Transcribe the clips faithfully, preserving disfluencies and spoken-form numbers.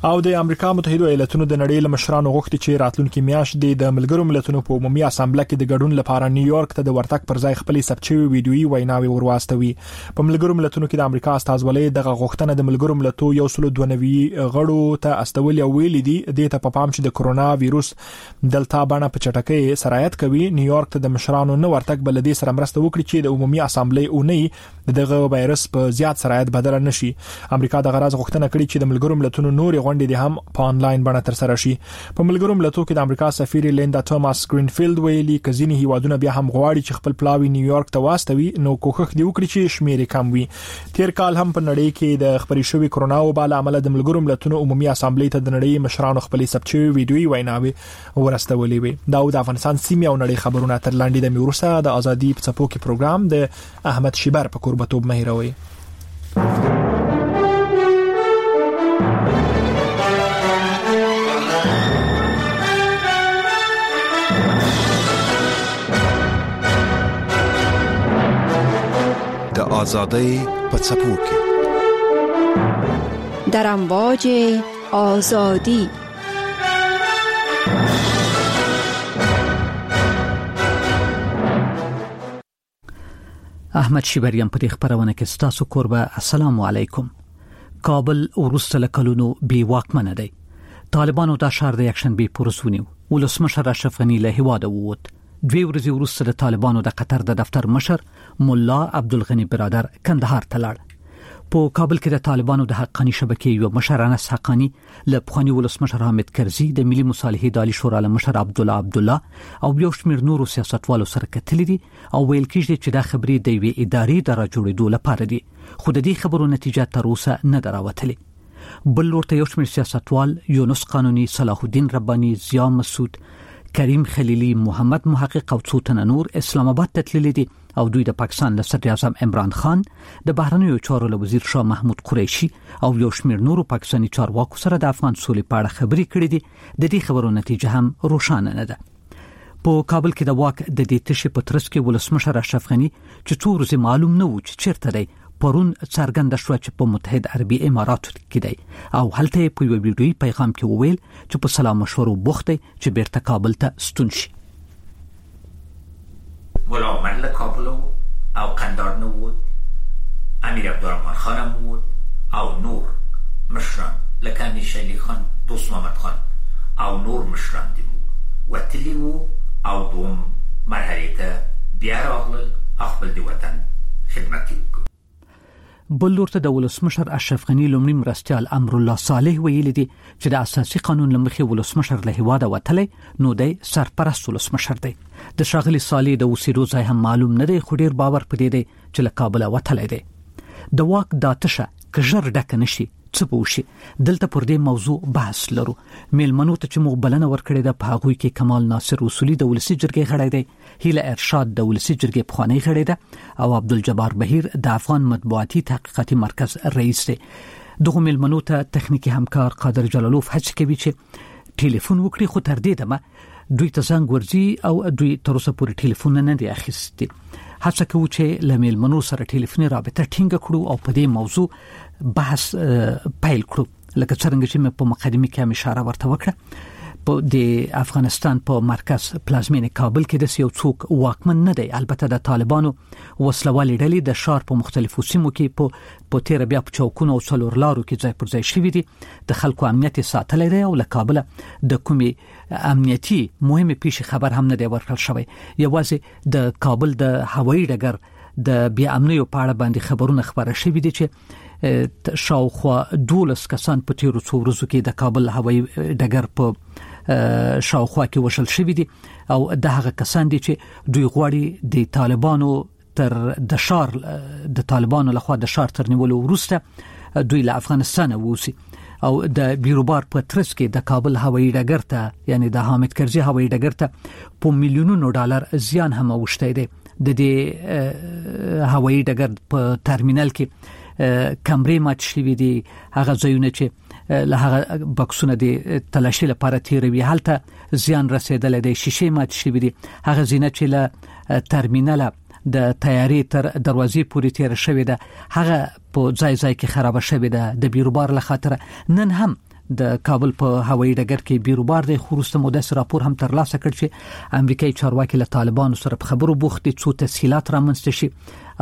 او د امریکا متحده ایالاتونو د نړۍ له مشرانو غوښتي چې راتلونکي میاشت د ملګرو ملتونو په عمومي اسامبله کې د ګډون لپاره نیویارک ته د ورتګ پر ځای خپل ثبتشوي ویډیويي ویناوي ورواستوي. په ملګرو ملتونو کې د امریکا استازولۍ دغه غوښتنه د ملګرو ملتونو یو سل دوه نوي غړو ته استول او ویل دي د ته په پام چې د کرونا وایروس دلتا باندې په چټکۍ سرایت کوي. نیویارک ته د مشرانو نو ورتګ بلدي سره مرسته وکړي چې د عمومي اسامبلې اونۍ دغه وایرس په زیات سرایت بدل نشي. امریکا د غرض غوښتنه کړې چې د ملګرو ملتونو نور غونډې د هم په انلاین باندې تر سره شي. په ملګرو ملتونو کې د امریکا سفیر لیندا توماس گرینفیلد ویلي کزینی هیوادونه بیا هم غواړي چې خپل پلاوی نیویارک ته واستوي نو کوښښ دی وکړي چې شمیرې کم وي. تیر کال هم په نړۍ کې د خبري شوی کرونا وبا له امله د ملګرو ملتونو عمومي اسامبلې ته د نړۍ مشرانو خپل ثبتشوي ویډیويي ویناوي ورستولې وي. دا د افغانستان سیمه او نړۍ خبرونه تر لاندې د میورسا د ازادي په څپو کې پروګرام د احمد شیبر په قربتوب مهیروي. د آزادۍ په څپو کې در امواج آزادی احمد شیبریان په خبرونه کې ستاسو قربه. السلام علیکم. کابل ورسته لکلونو بي واکمنه دی. طالبانو د شهر د اکشن بي پرسونیو ولسمشر اشرف غنی له هواده ووت. دوی ورځې وروسته د طالبانو د قطر د دفتر مشر مولا عبدالغنی برادر کندهار ته لاړ. په کابل کې د طالبانو د حقانی شبکې یو مشر انس حقانی له پخوانی ولسمشر حامد کرزي د ملي مصالحې د عالی شورا له مشر عبد الله عبد الله او یو شمېر نورو سیاستوالو سره کتلې دي او ویل کېږي چې دا خبرې د وی ادارې د راجوړېدو لپاره دي، خو د دې خبرو نتیجه تر اوسه نه دراوتلې. بل ورته یو شمېر سیاستوال یونس قانوني، صلاح الدین رباني، ضیا مسعود، کریم خلیلی، محمد محقق او څو تنه نور اسلام آباد ته تللي دي او دوی د پاکستان له صدر اعظم عمران خان، د بهرنیو چارو له وزیر شاه محمود قریشي او یو شمېر نورو پاکستاني چارواکو سره د افغان سولې په اړه خبرې کړې دي. د دې خبرو نتیجه هم روښانه نه ده. په کابل کې د واک د دې تشې په ترڅ کې ولسمشر اشرف غنی چې څو ورځې معلوم نه و چې چیرته دی پرون څرګنده شوه چې په متحد عربي اماراتو کې دی او هلته په یو ویډیويي پیغام کې وویل چې په سلام مشورو بوخت دی چې بیرته کابل ته ستون شي. مولا عمر له کابل او قندار نه وود، امیر عبدالرحمن خان هم وود او نور مشران لکه امیر شیلی خان، دوست محمد خان او نور مشران دی وو وتلی وو او دوم مرحله ته بیا راغلل خپل د وطن خدمت وکړي. بل ورته د ولسمشر اشرف غنی لومړي مرستیال امر الله صالح ویلي دي چې د اساسي قانون لمخې ولسمشر له هواده وتلی نو دی سرپرست ولسمشر دی. د شاغلي صالح د اوسېدو ځای هم معلوم نه دی، خو ډیر باور پدې دی چې له کابل وتلی دی. د واک د آتشه که ژر ډکه نشي څه به وشي. دلته پر دې موضوع بحث لرو. میلمنو ته چې موږ بلنه ورکړې ده په هغوی کې کمال ناصر اصولي د ولسي جرګې غړی دی، هیله ارشاد د ولسي جرګې پخوانی غړی ده او عبدالجبار بهیر د افغان مطبوعاتي تحقیقاتي مرکز رئیس دی. دغه میلمنو ته تخنیکی همکار قادر جلالوف هڅه کوي چې ټلیفون وکړي، خو تر دې دمه دوی ته زنګ ورځي او دوی تر اوسه پورې ټلیفون نه دی اخیستی. هڅه کوو چې له میلمنو سره ټلیفوني رابطه ټینګه کړو او په دې موضوع بحث پیل کړو. لکه څنګه چې مې په مقدمه کې هم اشاره ورته وکړه، په د افغانستان په مرکز پلازمینه کابل کې د یو څوک واکمن نه دی. البته د طالبانو وسلوالې ډلې د ښار په مختلفو سیمو کې په په تیر بیا په چوکونو او څلور لارو کې ځای پر ځای شوي دي. د خلکو امنیت ساتلی دی او له کابل د کومې امنیتي مهمه پیښې خبر هم نه دی ورکړل شوی. یوازې د کابل د هوایي ډګر د بیا امنیو په اړه باندې خبرونه خبره شوي دي چې شاوخوا دولس کسان په تیرو څو ورځو کې د کابل هوایي ډګر په شاوخوا کې وشل شوي دي او د هغه کسان دي چې دوی غواړي د طالبانو تر د شار د طالبانو لخوا د شار تر نیولو وروسته دوی له افغانستان ووسی او د بیروبار په ترڅ کې د کابل هوایي ډګر ته یعنی د حامد کرزي هوایي ډګر ته په میلیونونو ډالر زیان هم اوښتی دی. د دې هوایي ډګر په ترمینل کې کمرې مات شوي دي، هغه ځایونه چې له هغه بکسونه د تلاشي لپاره تیروي هلته زیان رسیدلی دی، شیشې مات شوي دي، هغه زینه چې له ترمینل د تیارې تر دروازې پورې تیر شوې ده هغه په ځای ځای کې خراب شوې ده. د بیروبار له خاطر نن هم د کابل په هوایي ډګر کې بیروبار دی. خو وروسته مو داسې راپور هم ترلاسه کړ چې امریکایي چارواکي له طالبانو سره په خبرو بوخت دي څو تسهیلات رامنځته شي.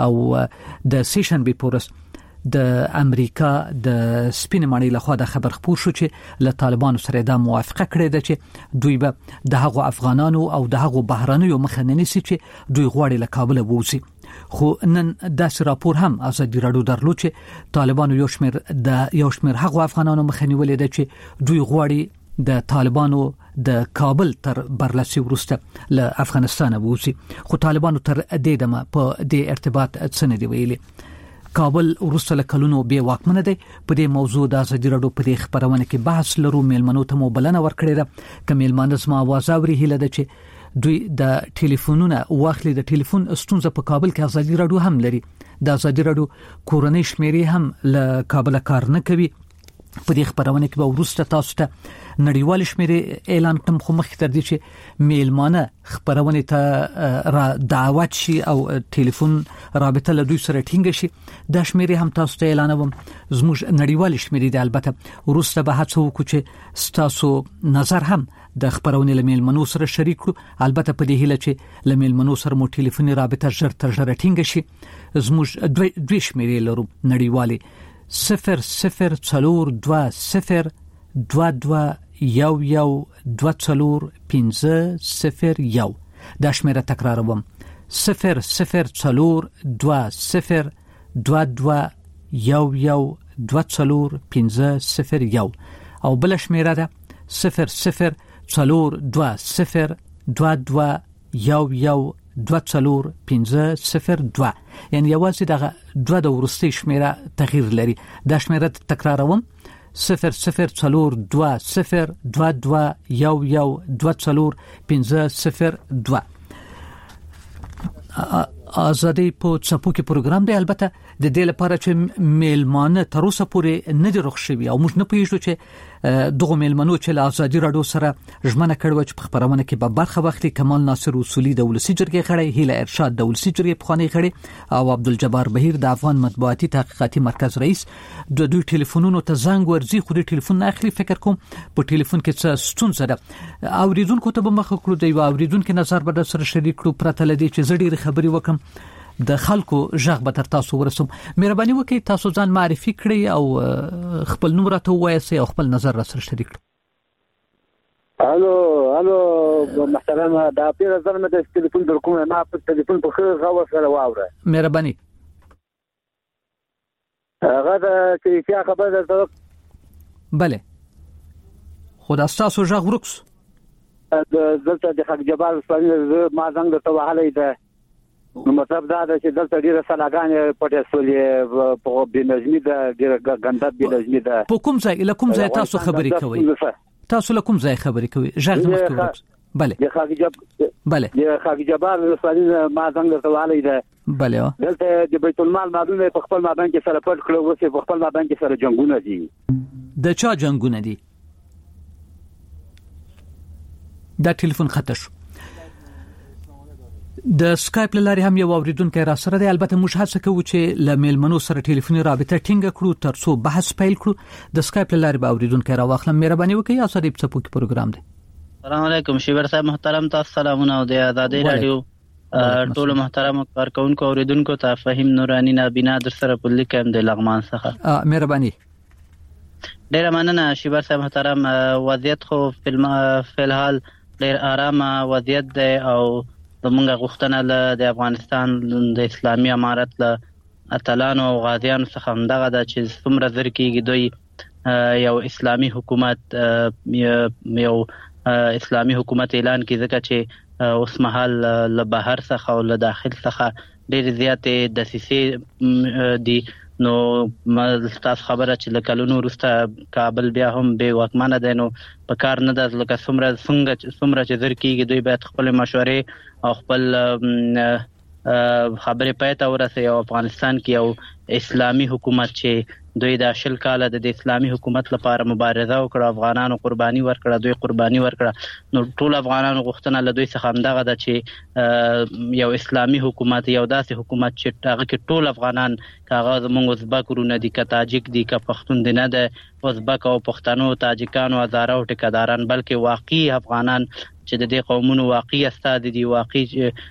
او د سیشن بي پورس د امریکا د سپین مانی له خوا د خبر خپور شو چې له طالبانو سره د موافقه کړې ده چې دوی به د هغو افغانانو او د هغو بهرانيو مخه نه نیسي چې دوی غواړي له کابل ووځي. خو نن داسې راپور هم ازادي راډیو درلود چې طالبانو یو شمېر د یو شمېر هغو افغانانو مخه نیولې ده چې دوی غواړي د طالبانو د کابل تر برلاسي وروسته له افغانستان ووځي. خو طالبانو تر دې دمه په دې ارتباط څه نه دی ویلي. کابل وروسته له کلونو بې واکمنه دی. په دې موضوع د ازادي راډیو په دې خبرونه کې بحث لرو. میلمنو ته مو بلنه ورکړې ده چې میلمانه زما आवाज اوري. هله ده چې دوی د ټلیفونونه واخلي. د ټلیفون ستونزه په کابل کې ازادي راډیو هم لري. د ازادي راډیو کورنۍ شمیرې هم له کابل کار نه کوي. په دې خبرونه کې به وروسته تاسو ته نړیوال شمیرې اعلان کوم. خو مخکې تر دې چې میلمانه خبرونه ته را دعوت شي او ټلیفون رابطه له دوی سره ټینګ شي د شمیرې هم تاسو ته اعلانوم. زموږ نړیوال شمیرې د البته وروسته به هڅه وکړو چې تاسو نظر هم د خبرونه له میلمنو سره شریک کړو. البته په دې هیله چې له میلمنو سره مو ټلیفوني رابطه ژر تر ژره ټینګ شي. زموږ دوی دوی شمیرې لرو نړیوالې صفر صفر څلور دوه صفر دوه دوه یو یو دوه څلور پنځه صفر یو. دا شمیره تکراروم صفر صفر څلور دوه صفر دوه دوه یو یو دوه څلور پنځه صفر یو. او بل شمیره ده صفر صفر څلور دوه صفر دوه دوه یو یو دوه څلور پنځه صفر دوه. یعنی یوازې دغه دوه د ورستي شمیره تغییر لري. دا شمیره تکراروم صفر صفر څلور دوه صفر دوه دوه یو یو دوه څلور پنځه صفر دوه. ازادي په څپو کې پروګرام دی. البته د دې لپاره چې میلمانه تر اوسه پورې نه دی رخ شوی او موږ نه پوهیږو چې دغه میلمنو چې له ازادي راډیو سره ژمنه کړو چې په خبرونه کې به برخه واخلي. کمال ناصر اصولي د ولسی جرګې غړی، هیله ارشاد د ولسی جرګې پخوانی غړی او عبدالجبار بهیر د افغان مطبوعاتي تحقیقاتي مرکز رئیس د دوی ټلیفونونو ته زنګ ورځي. خو د ټلیفون نه اخلي. فکر کوم په ټلیفون کې څه ستونزه ده. اوریدونکو ته به مخ کړو دی او اوریدونکو نظر به سره شریک کړو. پرته لدی چې زړی خبري وکم د خلکو ژغ به تر تاسو ورسوم. مهرباني وکړئ تاسو ځان معرفي کړئ او خپل نوم راته ووایئ او خپل نظر را سره شریک کړئ. الو الو محترم دا پیر زلمه د ټلیفون در کومه ما په ټلیفون په خیر غوا سره واوره. مهرباني هغه د چې خبره ده. بله خدا تاسو ژغ ورکس د دلته د حق جبال سپارنه ما څنګه ته وهلې ده. نو مطلب دا ده چې دلته ډیره سلاګانې پټې سولې په بنظمي ده، ډیره ګنده بنظمي ده. په کوم ځای له کوم ځای تاسو خبرې کوئ؟ تاسو له کوم ځای خبرې کوئ؟ ژغ مخکې ورکس. بله د حق جب بله د حق جبال سپارنه ما څنګه ته وهلې ده. بله دلته د بیت المال مالونه په خپل مابین کې سره پټ کړو. اوس په خپل مابین کې سره جنگونه دي. د چا جنگونه دي؟ دا ټلیفون خطر شو. د سکایپ لاري هم یو اوریدونکو را سره دی. البته موږ هڅه کوو چې ل میلمنو سره ټلیفوني رابطه ټینګ کړو ترڅو بحث پیل کړو. د سکایپ لاري به اوریدونکو را واخلم. مهرباني وکړئ اساري په څپو کې پروګرام دی. السلام علیکم شیبر صاحب محترم، تاسو سلامونه او د آزادی رادیو ټول محترم کارکونکو اوریدونکو ته فهیم نورانی نابینا در سره په لیکم د لغمان څخه. مهرباني ډیر مننه شیبر صاحب محترم. وضعیت خو په الحال ډیر آرام وضعیت دی او زمونږ غوښتنه د افغانستان د اسلامي امارت له اتلانو او غازیانو څخه همدغه ده چې څومره زر کېږي دوی یو اسلامي حکومت یو اسلامي حکومت اعلان کړي، ځکه چې اوس مهال له بهر څخه او له داخل څخه ډېرې زیاتې دسیسې دي. نو تاسو خبره چې له کلونو وروسته کابل بیا هم بې واکمنه دی، نو په کار نه ده لکه څومره څنګه څومره چې زر کېږي دوی باید خپل مشورې او خپل خبرې پېته ورسې او افغانستان کې یو اسلامي حکومت چې دوی د شل کال د اسلامي حکومت لپاره مبارزه وکړه، افغانانو قرباني ورکړه، دوی قرباني ورکړه. نو ټول افغانانو غوښتنه له دوی څخه همدغه ده چې یو اسلامي حکومت، یو داسې حکومت چې هغه کې ټول افغانان، هغه زموږ ازبک ورونه دي، که تاجک دي، که پښتون دي، نه د ازبک او پښتنو، تاجکانو، هزاره او ټیکداران، بلکې واقعي افغانان چې د دې قومونو واقعي استاد دي، واقعي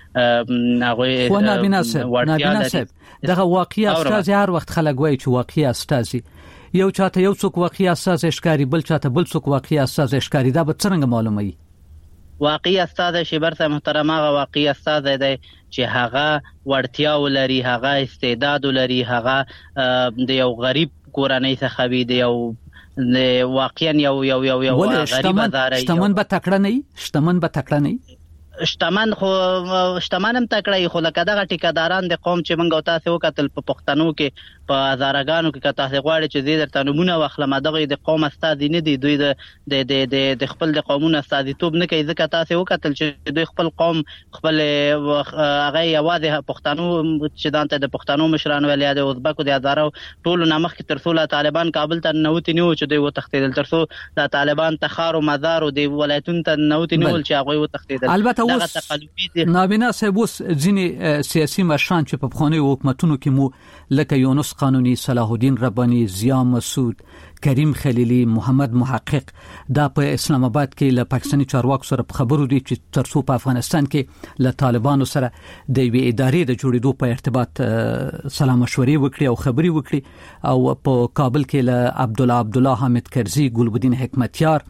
هغه خو نابینا صاحب نابینا صاحب دغه واقعي استاد هر وخت خلک وایي چې واقعي استاد یو چاته یو څوک واقعي استاد ښکاری، بل چاته بل څوک واقعي استاد ښکاری. دا به څنګه معلومه وي؟ واقعي استاد شیبر صاحب محترم هغه واقعي استاد دی چې هغه وړتیا ولري، هغه استعداد ولري، هغه د یو غریب کورنۍ څخه وي، د یو واقعا یو یو یو یو غریب ادارې، شتمن به تکړه نه شتمن به تکړه نه شتمن خو شتمنم تکړه خو لکه دغه ټیکداران د قوم چې موږ تاسو وکتل په پښتنو کې، په هزارګانو کې، که تاسو غواړئ چې زیاتره تنمونه واخلم، دغه د قوم استاد نه دي، دوی د د د خپل د قومونو استادیتوب نه کوي، ځکه تاسو وکتل چې دوی خپل قوم خپل هغه یوازې پښتنو چې دانته د پښتنو مشرانو ولیا د ازبکو د هزارو ټول نامخ کې ترڅو طالبان کابل ته نوتی نیو چې دوی وتښتیدل، ترڅو د طالبان تخار او مزار او د ولایتونو ته نوتی نیول چې هغه وتښتیدل. البته اوس نابینا صاحب اوس ځینې سیاسي مشران چې په پخواني حکومتونو کې مو لکه یونس قانوني، صلاح الدین رباني، ضیا مسعود، کریم خلیلی، محمد محقق دا په اسلام آباد کې له پاکستاني چارواکو سره خبرو دي چې ترڅو په افغانستان کې له طالبانو سره د یوې ادارې د جوړېدو په ارتباط سلام مشورې وکړي او خبري وکړي، او په کابل کې له عبد الله عبد الله حامد کرزي، ګلبدین حکمتیار،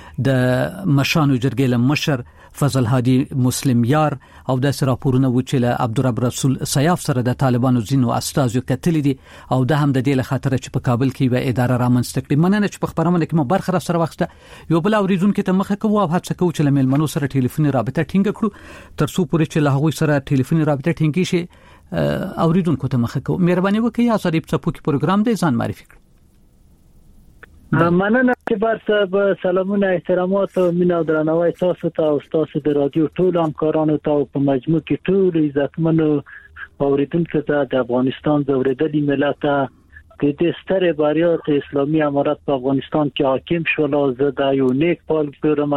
د مشانو جرګې له مشر فضل هادي مسلم یار، او د راپورونه و چې له عبدالرب رسول سیاف سره د طالبانو ځینو استازو کتلې دي، او د هم د دې له خاطر چې په کابل کې و اداره رامنځته کړي. مننه چې په خبرونه کې مو برخه را سره واخسته. یو بل اوریدونکو ته مخه کوو او هڅه کوو چې له مېلمنو سره ټلیفوني رابطه ټینګ کړو ترڅو پورې چې له هغوی سره ټلیفوني رابطه ټینګ شي. اوریدونکو ته مخه کوو، مهرباني وکړئ یا صریب څپو کې پروګرام دی ځان معرفي کړئ. مننه کبار صاحب، سلامونه، احترامات او مینه او درناوی تاسو ته او تاسو د رادیو ټول همکارانو ته او په مجموع کې ټول عزتمنو اوریدونکو ته د افغانستان د ورېدلې ملت ته د ستره بریا ته اسلامي امارت په افغانستان کې حاکم شول. زه د یو نیک پال ګرم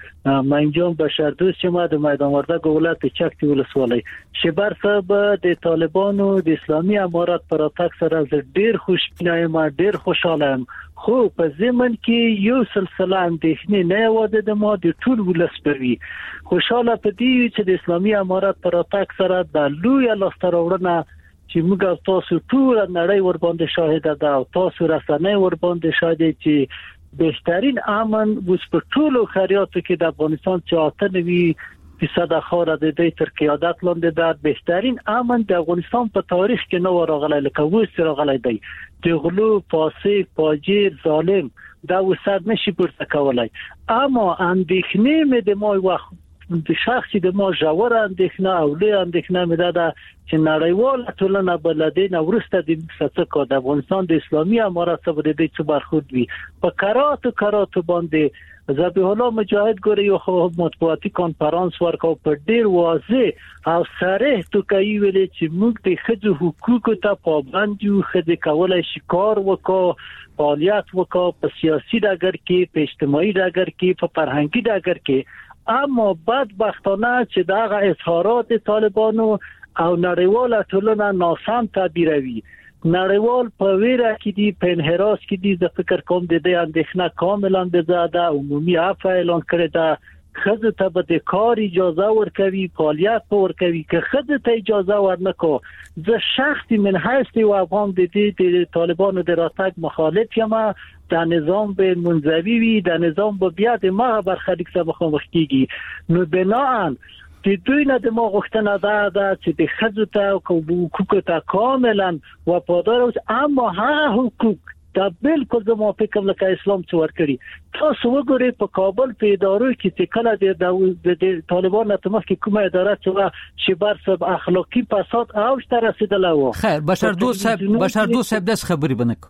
منجم بشردوست چې ما د میدان وردګ ولایت چکتي ولسوالۍ. شیبر صاحب د طالبانو د اسلامي امارت پر اتاک سره ډیر خوشبینه یم، ډیر خوشاله یم، خو په زمن کې یو سلسله اندېښنې نه یوازې د ما د ټول ولس پوي. خوشاله پدې چې د اسلامي امارت پر اتاک سره د لوی لاستراوړنه چې موږ تاسو ټول نړۍ ور باندې شاهد ده او تاسو رسنۍ ور باندې شاهد چې بهترین امن اوس په ټولو خیراتو کې د افغانستان چې اته نوي فیصد خاور د دې تر قیادت لاندې ده. بهترین امن د افغانستان په تاریخ کې نو راغلی، لکه وس راغلی دی. د غلو، فاسق، فاجر، ظالم دا وسد نشي پورته کولای. اما اندېښنې مې د ما وخت د شخصي د ما جوړ اندېښنه او له اندېښنه مې ده چې نړیواله ټولنه بلدین ورسته د څه د افغانستان د اسلامي امارت څخه د دې څخه برخورد وي. په کرات کرات باندې ذبیح الله مجاهد ګوري یو مطبوعاتي کانفرنس ورکاو په ډیر واضح او صریح تو کوي ویل چې موږ د خځو حقوقو ته پابند یو، خځې کولای شي کار وکړي، فعالیت وکړي په سیاسي ډګر کې، په اجتماعي ډګر کې، په فرهنګي ډګر کې. اما بدبختانه چې دغه اظهارات طالبانو او نړیواله ټولنه ناسم تعبیروي. نړیوال په ویره کې دي، په انحراف کې دي. زه فکر کوم د دې اندېښنه کاملا بې ځای عمومي عفو اعلان کړی ده. خځو ته به د کار اجازه ورکوي، فعالیت ورکوي. که خځو ته اجازه ورنکړي، زه شخصي من حیث یو افغان د دې د طالبانو د راتګ مخالف یم. د نظام به منزوي وي، د نظام به بیا د ما برخلیک سره مخامخ کیږي. نو بناءً د دوی نه د ما غوښتنه ده ده چې د خځو ته او حقوقو ته کاملا وفادار اوسي. اما هغه حقوق دا بالکل زموږ فکر لکه اسلام څو ورکړي. تاسو وګورئ په کابل په ادارو کې چې کله د طالبان تمخ کې کومه اداره چې شیبر صاحب اخلاقی فساد اوج ته رسیدله و. خیر بشردوست صاحب بشردوست صاحب داس خبري بنک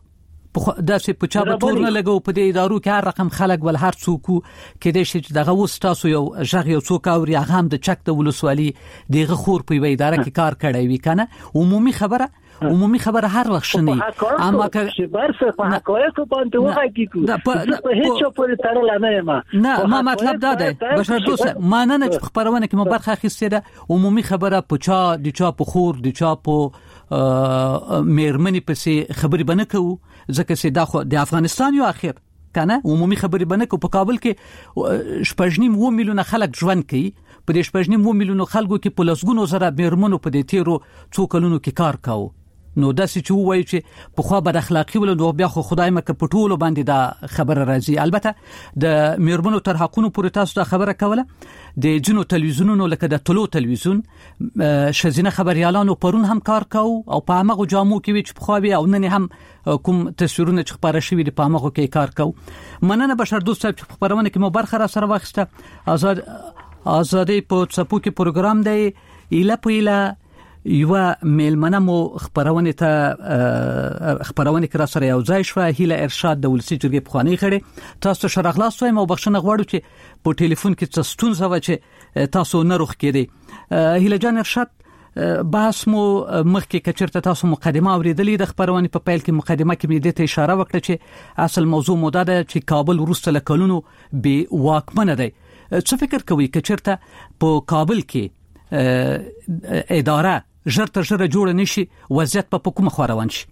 په داسې په چا به تور نه لګو په دې ادارو کې هر رقم خلک ول هر څوک کې دې چې دغه وس تاسو یو ژغ یو څوک او هغه هم د چک د ولسوالي دغه خور په وی اداره کې کار کړی وي کنه عمومي خبره عمومي خبره هر وخت شنی اما که شبر څه په حقایق باندې وایي کو په هیڅ پورې تړل نه ما نه ما مطلب دا دی بشر دوست ما نه نه خبرونه کې ما برخه اخیسته ده عمومي خبره په چا د چا په خور د چا په مېرمنې پسې خبرې بنه کوو ځکه چې دا خو د افغانستان یو اخر کنه عمومي خبرې بنه کو په کابل کې شپږنیم و میلیونه خلک ژوند کوي په دې شپږنیم و میلیونه خلکو کې په لسګونو زره مېرمنو په دې تیرو څو کلونو کې کار کاوه نو داسې چې وایي چې په خو بد اخلاقی ول نو بیا خو خدای مکه پټولو باندې دا خبره راځي البته د مېرمنو تر حقونو پورې تاسو دا خبره کوله د جنو تلویزیونونو لکه د ټلو تلویزیون شزینه خبريالانو پرون هم کار کاو او په هغه جامو کې وچ په خو بیا او نن هم کوم تصویرونه چې خبره شوی د پامغه کې کار کاو مننه بشر دوست صاحب چې خبرونه کې مو برخه را سره واخسته آزاد آزادې په څپو کې پروګرام دی اله په اله یو میلمنه مو خبرونه ته خبرونه کرا سره یو ځای شو هیله ارشاد د ولسی جرګې په خواني خړې تاسو شرغلاس وایم او بخښنه غواړو چې په ټلیفون کې څه ستونزه و چې تاسو نه روخ کړي هیله جان ارشاد بحث مو مخکې کچرته تاسو مقدمه اوریدلې د خبرونه په پیل کې مقدمه کې مې د اشاره وکړه چې اصل موضوع مو ده چې کابل ورسته لکلونو به واکمنه دی څه فکر کوي کچرته په کابل کې اداره ژر تر ژره جوړ نشي وضعیت په کومه خو روان شي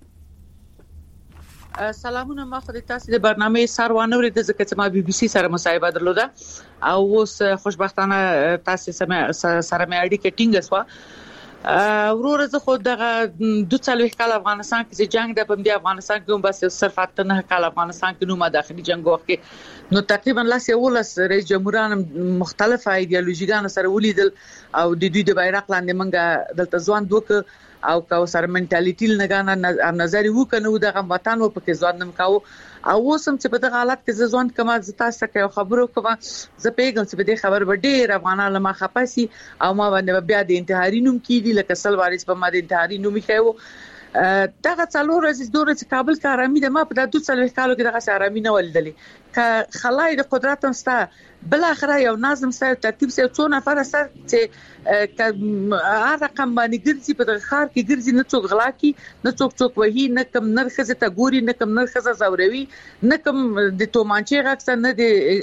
سلامونه ما خو د تاسو د برنامه سروانه ورته ځکه چې ما بي بي سي سره مصاحبه درلوده او اوس خوشبختانه تاسو سره مې اړیکه ټینګه شو ورور زه خو دغه دوه څلوېښت کال افغانستان کې جنگ د پم دی افغانستان کې هم بس صرف اته نه کال افغانستان کې نو ما داخلي جنگ وکړ نو تقریبا لاس یو لاس رئیس جمهوران مختلفه ایدئولوژیګان سره ولیدل او د دوی د بیرغ لاندې منګه دلته ځوان دوک او کو سره منټالیټی لنګانه نظر وکنه دغه وطن په کې ځوان نم کاو او وسم چې په دغه حالت کې ځوان کما زتا سکه خبرو کوم زه پیغام چې په دې خبر به ډېر افغانان لمه خپاسي او ما باندې بیا د انتحاري نوم کیدی لکه سل وارث په ما د انتحاري نوم خېو دغه څلور ورځې دوره چې کابل کې آرامي ده ما په دغه دوه څلوېښت کالو کې دغه آرامي نه ولدلې ک خلای د قدرت مستا بل اخره یو نظم سره ترتیب سره څو نفر سره چې ک هر رقم باندې ګرځي په دغه خار کې ګرځي نه څوک غلا کی نه څوک څوک وਹੀ نه کم نرخصه ته ګوري نه کم نرخصه زوروي نه کم د تومانچې غاکسه نه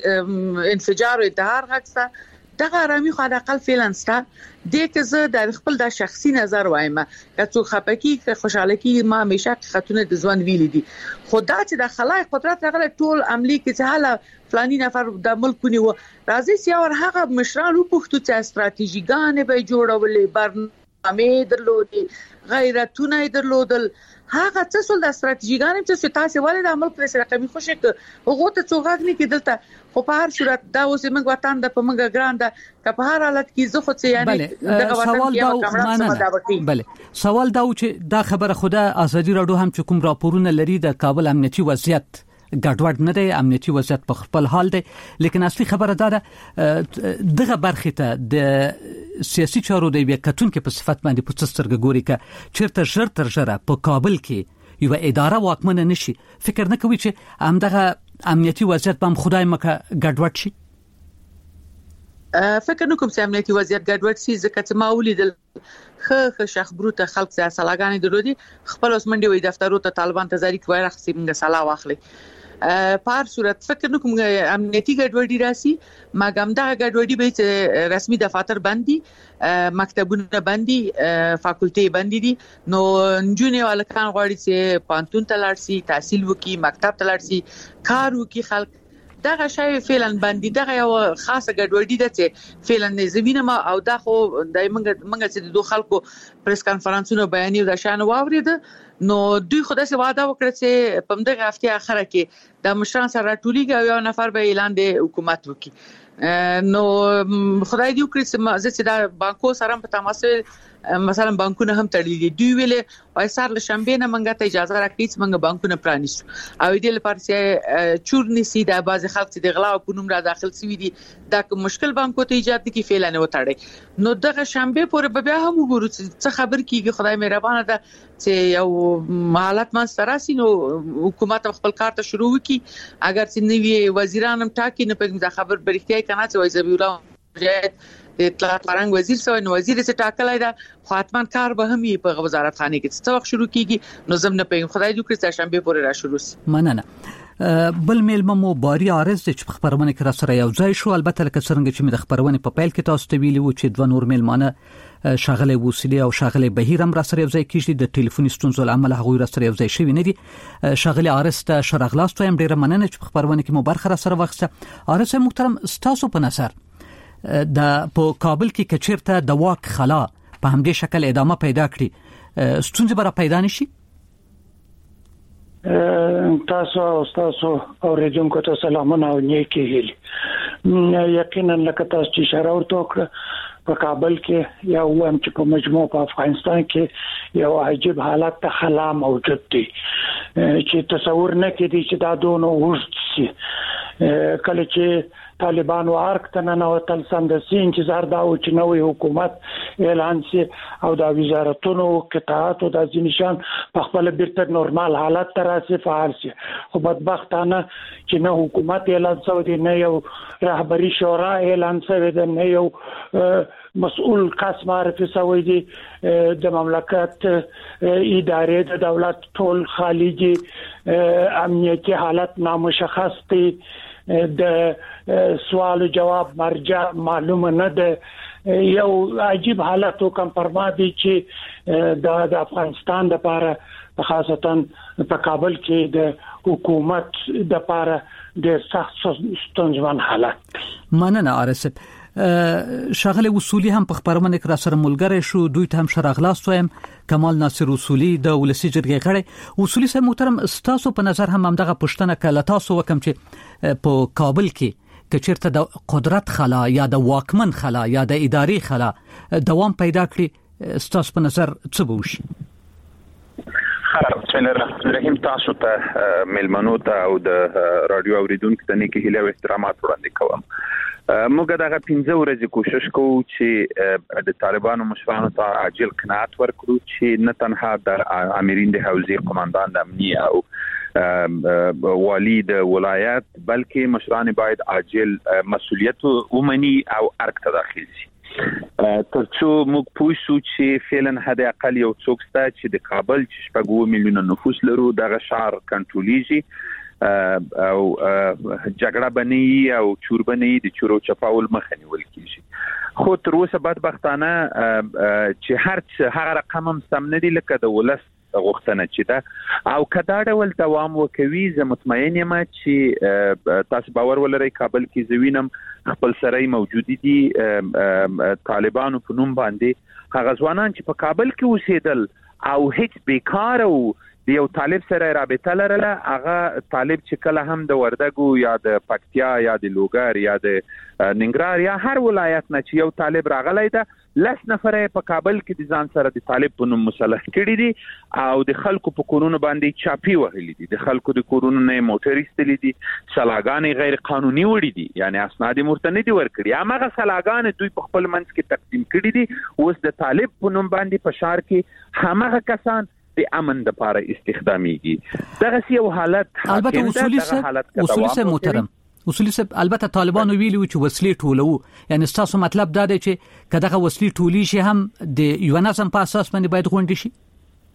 د انفجار او انتحار غاکسه دغه آرامي خو د اقل فعلن ستا د کزه د خپل د شخصي نظر وایم که څوک خپکی که خوشاله کی ما همیشه خاتونه د ځوان ویل دي خدا چې د خلای قدرت هغه ټول عملی کې چې حالا فلاني نفر د ملکونی و راځي چې اور هغه مشران او پښتو چې استراتیژیګان به جوړولې برنامه درلودي غیرتونه درلودل هغه څه سول د استراتیژیګان چې تاسو ولې د عمل پر رقمي خوشک هغه ته څوغاګ نه کېدلته خو په هر صورت دا اوس موږ وطن د په موږ ګرانده که په هر حالت کې زه خو څه یعنی دغه وطن کې بله سوال دا چې دا خبره خوده ازادي راډیو هم چې کوم راپورونه لري د کابل امنیتي وضعیت ګډوډ نه دی امنیتي وضعیت په خپل حال دی لیکن اصلي خبره دا ده دغه برخه ته د سیاسي چارو د وکټون کې په صفت باندې په څسترګ ګوري ک چیرته ژر تر ژره په کابل کې یو اداره واکمنه نشي فکر نه کوي چې همدغه امنیتي وضعیت به خدای مکه ګډوډ شي فکر نه کوم چې امنیتي وضعیت ګډوډ شي ځکه چې ما ولیدل خه خه شخبروت خلک سره سلاګانې درودي خپل اوس منډي وي دفترو ته طالبان ته ځاری کوي راخسي موږ سلا واخلي په هر صورت فکر نه کوم امنیتي ګډوډي راسي مګم دا ګډوډي به چې رسمي دفاتر بندي مکتبونه بندي فاکولټي بندي دي نو نجونې والکان غواړي چې پانتون ته لاړ شي تحصیل وکي مکتب ته لاړ شي کار وکي خلک دغه شی فعلا باندې دغه یو خاصه ګډوډي ده چې فعلا زمينه ما او دا خو د منګ منګ چې د دوه خلکو پریس کانفرنسونو بیانې د شان واورید نو دوی خدای سي وعده وکړه چې په دغه هفته اخره کې د مشران سره ټولېږي او یو نفر به اعلان د حکومت وکړي نو خدای دې وکړي چې دا بانکو سره په تماس مثلا بانکونه هم تړلي دي دوی ویلې وای سار له شنبه نه منګه ته اجازه راکړي چې منګه بانکونه پرانیسو او دې لپاره چې چورنی سي د باز خلک چې د غلا په نوم را داخل سوي دي دا مشکل بانکو ته ایجاد کی فعلا نه وتاړي نو دغه شنبه پورې بیا هم وګورو چې خبر کیږي خدای مهربانه ده چې یو حالت ما سره سينو حکومت خپل کار ته شروع وکي اگر چې نوی وزیران هم ټاکي نه پېږم خبر برېښتیا کنه چې زبی الله مجاهد د اطلاعات فرنګ وزیر سو نو وزیر څه ټاکلای دا خو حتمان کار به هم په وزارت خانه کې څه وخت شروع کیږي نو زم نه پېږم خدای دې کړی چې شنبه پورې را شروع شي مننه بل میلمه مو باري عارض چې خبرونه کې را سره یو ځای شو البته لکه څنګه چې د خبرونه په پیل کې تاسو ته ویلي وو چې دوه نور میلمانه شاغله وسیله او شاغله بهیر هم را سره یو ځای کیږي د ټلیفوني ستونزو لامل هغه را سره یو ځای شوی نه دي شاغله عارض ته شرغلاست وایم ډیره مننه چې خبرونه کې مو برخه را سره واخسته عارض محترم ستاسو په نظر د په کابل کې کچیرته د واک خلا په همدې شکل ادامه پیدا کړي ستونزې به را پیدا نشي تاسو تاسو اوریدونکو ته سلامونه او نیکی هیلې یقینا لکه تاسو چې اشاره ورته په کابل کې یا وایم چې په مجموع په افغانستان کې یو عجیب حالت ته خلا موجود دی چې تصور نه کېدی چې دا دونه وښت شي کله چې طالبان وارک ته نه وتل سندسي انتظار دا و چې نوې حکومت اعلان شي او د وزارتونو قطاعات او د ځینشان په خپل بیرته نورمال حالت ته راسي فعال شي خو بدبختانه چې نه حکومت اعلان شوی دی نه یو رهبری شورا اعلان شوی دی نه یو مسؤل کس معرفي شوی دی د مملکت ادارې د دولت ټول خالی دي امنیتي حالت نامشخص دی د سوال جواب مرجع معلومه نه ده یو عجیب حالت او کمپرما دي چې د افغانستان د لپاره خاصتا په کابل کې د حکومت د لپاره د سخت ستونزمن حالت مننه ارسب شغله اصولي هم په خبرونه کې را سره ملګری شو دوی ته هم شرغلاست وایم کمال ناصر اصولي د ولسی جرګې غړي اصولي سم محترم ستاسو په نظر هم همدغه پښتنه کله تاسو وکم چې په کابل کې کچیرته د قدرت خلا یا د واکمن خلا یا د اداري خلا دوام پیدا کړي ستاسو په نظر څه به وشي بسم الله الرحمن الرحیم تاسو ته ملمنو ته او د رادیو اوریدونکو ته نیکی هیله او احترامات وړاندې کوم موږ دغه پنځه ورځې کوشش کوو چې د طالبانو مشرانو ته عاجل قناعت ورکړو چې نه تنها د امرین د حوزې قوماندان د امنیه او والی د ولایت بلکې مشران باید عاجل مسؤلیت ومني او ارګ ته داخل شي ترڅو موږ پوه شو چې فعلا حد اقل یو څوک ستا چې د کابل چې شپږ میلیونه نفوس لرو دغه شهر کنټرولیږي او جګړه بني او چور بني د چورو چپاول مخه نیول کیږي خو تر اوسه بدبختانه چې هر څه هغه رقم هم سم نه دی لکه د ولس غوښتنه چې دا او کدا ډول دوام وکوي زه مطمئن یم چې تاسو باور ولرئ کابل کې زوینم خپل سره موجود دي طالبانو په نوم باندې هغه ځوانان چې په کابل کې اوسېدل او هیڅ بیکار او د یو طالب سره رابطه لرله هغه طالب چې کله هم د وردګو یا د پکتیا یا د لوګر یا د ننګرهار یا هر ولایت نه چې یو طالب راغلی ده لس نفره په کابل کې د ځان سره د طالب په نوم مسلح کړي دي او د خلکو په کورونو باندې چاپی وهلي دي د خلکو د کورونو نه موټر ایستلي دي سلاګانې غیر قانوني وړي دي یعنی اسناد مرتنه دي ورکړي هغه سلاګانې دوی په خپل منځ کې تقسیم کړي دي اوس د طالب په نوم باندې په شهر کې هغه کسان د امن د لپاره استخداميږي دغه یو حالت البته اصولي سره اصولي سره محترم اصولي سره البته طالبانو ویلي چې وسلې ټولو یعنی تاسو مطلب دا دی چې کداغه وسلې ټولي شي هم د یو نظم په اساس باندې باید غونډي شي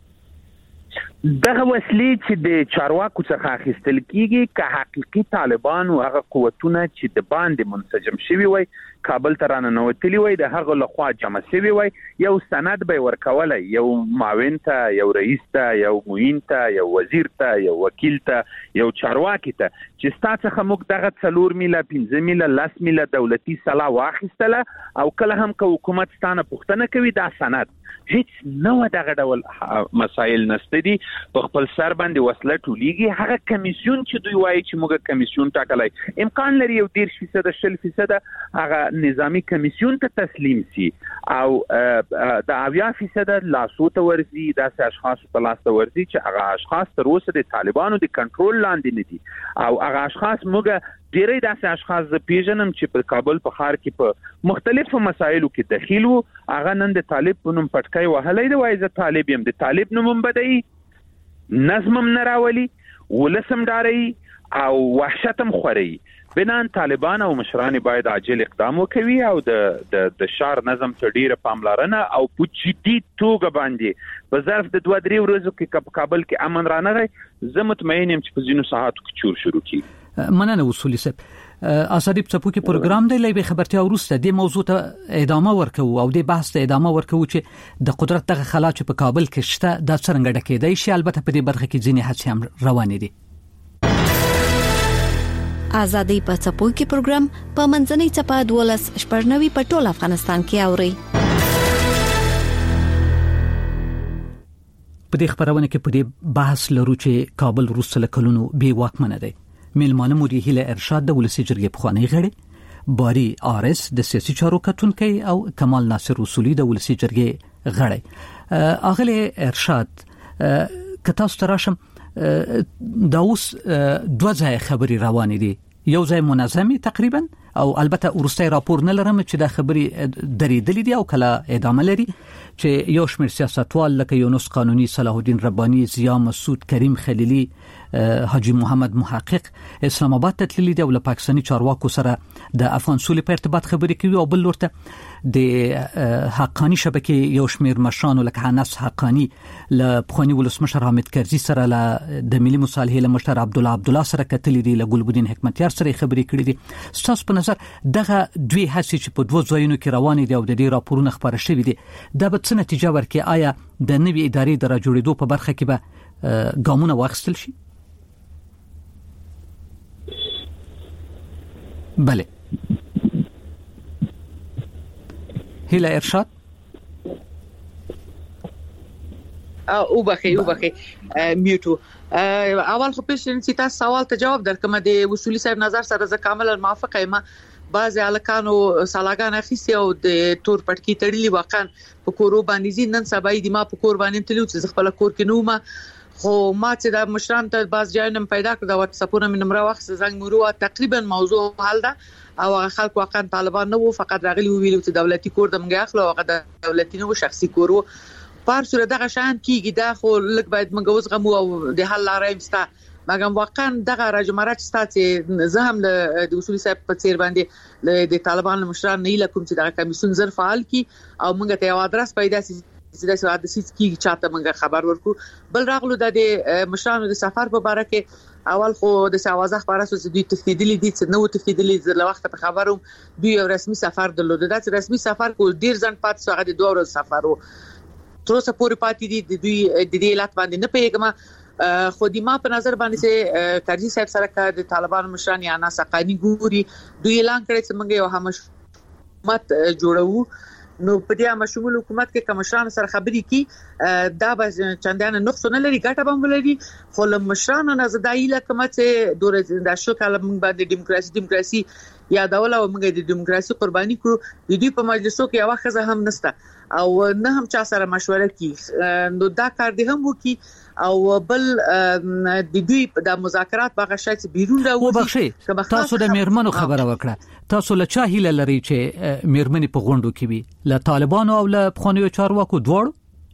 دغه وسلې چې د چارواکو څخه اخیستل کیږي که حقيقي طالبان او هغه قوتونه چې د باندې منسجم شوي وي کابل ته راننوتلی وي د هغه لخوا جمع شوي وي یو سند به ورکولای یو معاون ته یو رئیس ته یو معین ته یو وزیر ته یو وکیل ته یو چارواکي ته چې ستاسو موږ دغه څلور میله پنځه میله لاس میله دولتي صلاح واخیستله او کله هم که حکومت ستانه پوښتنه کوي دا سند هیڅ نو دغه ډول مسائل نشته دي په خپل سر باندې وسله ټولېږي. هغه کمیسیون چې دوی وایي چې موږ کمیسیون ټاکلای امکان لري یو ډیر فیصد شل فیصد هغه نظامی کمیسیون ته تسلیم سي او د اویا فیصد لاسو ته ورزي د اشخاص په لاس ته ورزي چې هغه اشخاص تر اوسه د طالبانو د کنټرول لاندې نه دي او هغه اشخاص موږ ډیرې داسې اشخاص ز پیژنم چې په کابل په ښار کې په مختلفو مسایلو کې دخیل وو. هغه نن د طالب په نوم پټکای وهلای دی وایي زه طالب یم. د طالب نوم بدای نظم نه راولي ولسم داري او وحشتم خوري. بنان طالبان او مشران باید عاجل اقدام وکوي او د د د شار نظم ته ډیره پاملرنه او په جدي توګه باندې په ظرف د دوه درې ورځو کې کابل کې امن رانغی. زه مطمئن یم چې په ځینو ساعتو کې چور شروع کیږي. مننه وصولي صاحب. اسادی په څپو کې پروګرام دی لای خبرتیا ورسته د موضوع ته ادامه ورکو او د بحث ته ادامه ورکو چې د قدرت دغه خلا چې په کابل کې شته د څرنګه ډکېدای شي. البته په دې برخه کې ځینې هڅې هم روانې دي. ازادي په څپو کې پروګرام په منځنۍ چپه دولس شپږنوي په ټول افغانستان کې اوري. په دې خبرونه کې په دې بحث لرو چې کابل وروسته کلونو بې واکمنه دی. میلمانه مودي هیله ارشاد د ولسی جرګې پخوانی غړي، باری آرس د سیاسي چارو کتونکي او کمال ناصر اصولي د ولسی جرګې غړي. اغله ارشاد کتا ستراشم دا اوس دوه ځای خبري روانې دي. یو ځای منظمي تقریبا او البته ورسته راپور نه لرم چې دا خبري درېدلې دي او کله ادامه لري چې یو شمېر سیاستوال لکه یونس قانوني، صلاح الدین رباني، ضیا مسعود، کریم خلیلی، حاجی محمد محقق اسلام آباد ته تللی دی او له پاکستاني چارواکو سره د افغان سولې په ارتباط خبرې کوي. او بل لورته د حقانی شبکې یو شمېر مشرانو لکه حنس حقانی له پخوانی ولسمشر حامد کرزي سره له د ملي مصالحې له مشر عبد الله عبد الله سره کتلی دی، له ګلبدین حکمتیار سره خبرې کړې دي. تاسو په نظر دغه دوی هڅې چې په دوه ځایونو کې روانې دي او د دې راپورونه خبره شوي دي دا به څه نتیجه ورکړي؟ آیا د نوې ادارې د راجوړېدو په برخه کې به ګامونه واخیستل شي؟ بله. هیله ارشاد او بخي او بخي میوټو اول خو پېښین چې تاسو سوال ته جواب درکمه د وصولي صاحب نظر سره زه کاملا موافقه یم. بعض الکانو سالاګان اخیسي او د تور پټکی تړلي واقعا په کورو باندې زین نن سبا د ما په کور باندې تلو چې خپل کور کې نو ما خو ما چې د مشران ته باز ځاینم پیدا کړ د واتس اپونه من نمبر واخ زنګ مرو تقریبا موضوع حل ده او خلک واقعا طالبان نه وو فقط راغلي ویلو چې دولتي کور د منګه اخلو او د دولتي نو شخصي کور وو پر سره دغه شان کیږي دا خو لک باید منګه وز غمو او د حل لارې مستا مګم واقعا دغه راجمرات ستاسو زه هم د اصولي صاحب په څیر باندې د طالبان مشران نه لکم چې دغه کمیسیون زر فعال کی او موږ ته یو ادرس پیدا سي چې د سواد سیس کی چاته موږ خبر ورکو. بل راغلو د مشرانو د سفر په اړه کې اول خو د سوازه خبره سو چې دوی تفصیلي دي چې نو تفصیلي د وخت په خبرو دوی یو رسمي سفر درلود. دا چې رسمي سفر کو ډیر ځن پات سو هغه د دوه ورځې سفر وو تر اوسه پورې پاتې دي د دوی د دې علت باندې نه پیګم. خو د ما په نظر باندې چې کرزي صاحب سره کا د طالبان مشران یا ناسقانی ګوري دوی اعلان کړی چې موږ یو همشمت جوړو. نو په دې مشمول حکومت کې کمشران سره خبرې کی دا به چندان نقص نه لري ګټه به ولري. خو له مشرانو نه زدايي لکه چې دوره د شو کله موږ باندې دیموکراسي دیموکراسي یا دوله او موږ د دیموکراسي قرباني کړو. د دې په مجلسو کې یو خزه هم نشته او نه هم چا سره مشوره کی. نو دا کار دی هم وکي او بل د دوی د مذاکرات باغ شای چې بیرون راوځي. تاسو د میرمنو خبره وکړه. تاسو له چا هیله لري چې میرمنې په غونډو کې وي له طالبانو او له پخوانیو چارواکو دواړو؟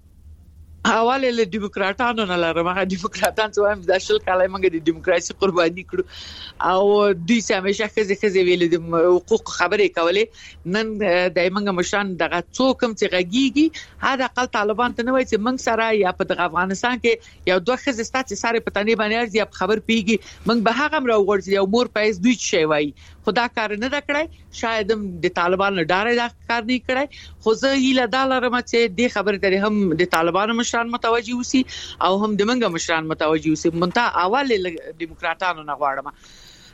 حواله له دیموکراتانو نه لرم. هغه دیموکراتان چې وایم د شل کاله موږ د دیموکراسي قرباني کړو او دوی همیشه خزي خزي ویل د حقوق خبرې کولې. نن د موږ مشان دغه څوکم چې غږیږي هدا قل طالبان ته نه وایي چې موږ سره یا په افغانستان کې یو دوه خزي ستاسو سره په تنې باندې ارزي خبر پیږي موږ به هغه مرو ورځي یو مور پېس دوی شي وایي خدا کار نه دکړای شاید د طالبان ډارې دا کار نه کړای. خو زه یله دالر ما چې د خبر درې هم د طالبان مشران متوجي وسی او هم د منګه مشران متوجي وسی. منته اول دیموکراتانو نه غواړم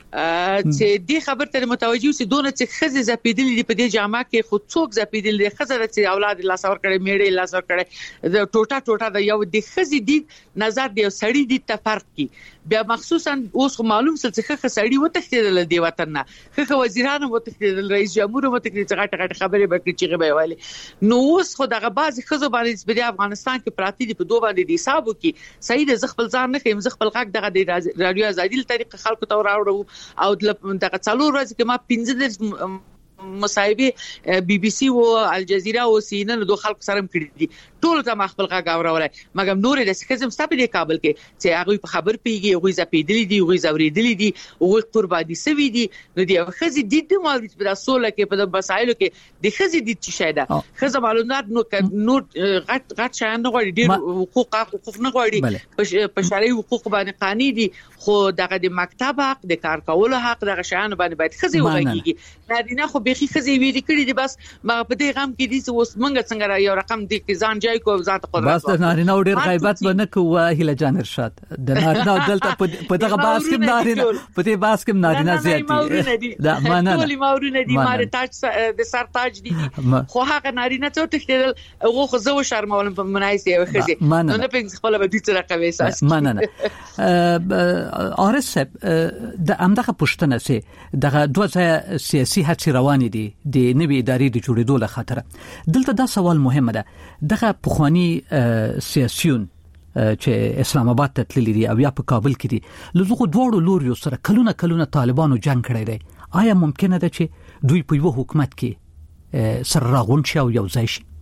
چې دې خبر ته متوجي سي دونه چې خزه زپیدل دي په دې جامه کې خود څوک زپیدل دي خزه چې اولاد الله سور کړي میړې الله سور کړي د ټوټه ټوټه د یو د خزه دي نظر دی سړی دي ته فرق کی بیا مخصوصا اوس معلوم څه چې خه سړی وته تختیدل دی وطن نه خه وزیرانو وته تختیدل رئیس جمهور وته تختیدل غټ غټ خبرې به چې غوي والی نو اوس خو دغه بعض خزه باندې په افغانستان کې پراتی دي په دوه باندې دي حسابو کې صحیح د زغبل ځان نه خیم زغبل غږ دغه د رادیو ازادي طریقه خلکو ته راوړو او دغه څلور ورځې کې ما پنځه مصاحبه بي بي سي او الجزيره او سي ان ان دوه خلک سره کړی دي ټول ته مخبل غا غوړولای مګم نور د سکزم ستابه د کابل کې چې هغه په خبر پیږي هغه زپیدلی دي هغه زوریدلی دي هغه قرباني سوي دي نو دی خزي د دې مالوت په سوله کې په مسایلو کې د خزي د چي شایده خزه معلومات نو نو غټ غټ شان نه غوړي ډیر حقوق حقوق نه غوړي په شرعي حقوق باندې قانوني دي خو دغه د مکتب حق د کار کولو حق دغه شان باندې باید خزي وغږیږي نارینه خو بيخي خزي ویلي کړی دي بس ما په دې غم کې دي اوس منګه څنګه یو رقم دي کې ځان جای کو ذات قدرت بس د نارینه ډیر غیبت بنه کوه هله جان ارشاد د نارینه دلته په دغه باس کې نارینه په دې باس کې نارینه زیات دي دا معنا ټول مورونه دي ماره تاج د سر تاج دي خو هغه نارینه څو تختل هغه خو زو شرمول په منایسه خزي نو نه پنځ خپل به دي څه رقم اساس معنا نه ارس د امدغه پښتنه سي دغه دوه سیاسي هڅې روان دي د نوې ادارې د جوړېدو له خاطر دلته دا سوال مهمه ده دغه پخوانی سیاسيون چې اسلام آباد ته تللي دي او یا په کابل کې دي لږه دوړو لوري سره کلونه کلونه طالبانو جنگ کړی دی آیا ممکنه ده چې دوی په یو حکومت کې سره راغون شي او یو ځای شي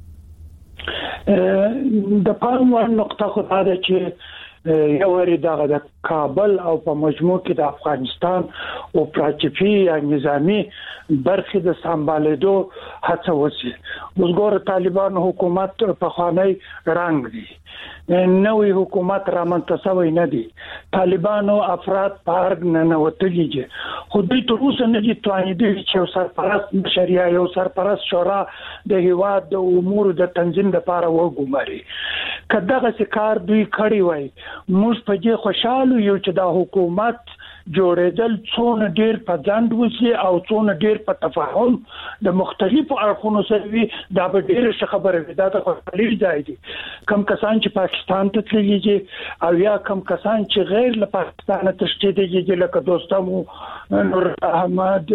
د پام وړ نقطه خو دا ده چې یو ور دغه د کابل او په مجموع کې د افغانستان او پراچپی یا نظامی برخه د سمبالېدو هڅه وشي وګوره طالبان حکومت په خوانی رنگ دي نوې حکومت را منتصوي نه دي طالبانو افراد پارګ نه نوتلي دي خو دوی تر اوسه نه دي توانیدي چې یو سرپرست شریعه یو سرپرست شورا د هیواد د امور د تنظیم لپاره وګماري کداغه کار دوی کړی وای موږ په دې خوشاله یو چې د حکومت جوړېدل څونه ډیر په ځند وسی او څونه ډیر په تفاهم د مختلفو اړخونو سره وي دا به ډیر ښه خبره وي دا د خوشالي ځای دي کم کسان چې پاکستان ته تللي دي او یا کم کسان چې غیر له پاکستان تشتیدي دي لکه دوستمو نور احمد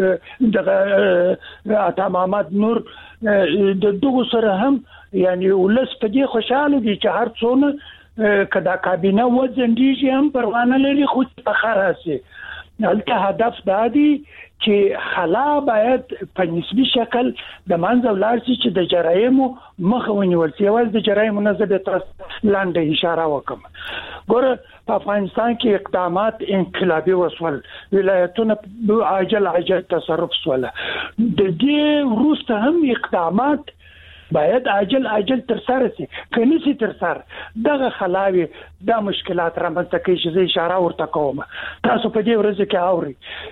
دغه عطا محمد نور د دغه سره هم یعنی ولس په دې خوشاله دي چې هر څونه کدا کابینه وځندې هم پروانه لري خو په خراسي البته هدف دا دی چې خلا باید په نسبی شکل د منځ ولر چې د جرایمو مخه ونیول شي ول د جرایمو نه زده تاسو لاندې اشاره وکم ګوره په افغانستان کې اقدامات انقلابي وسول ولایتونه عاجل عاجل تصرف وسول د دې وروسته هم اقدامات باید عاجل عاجل تر سره شي کني سي تر سره دغه خلاوي د مشکلات را منځته کوي چې اشاره ورته کوم تاسو په دې ورځ کې اوري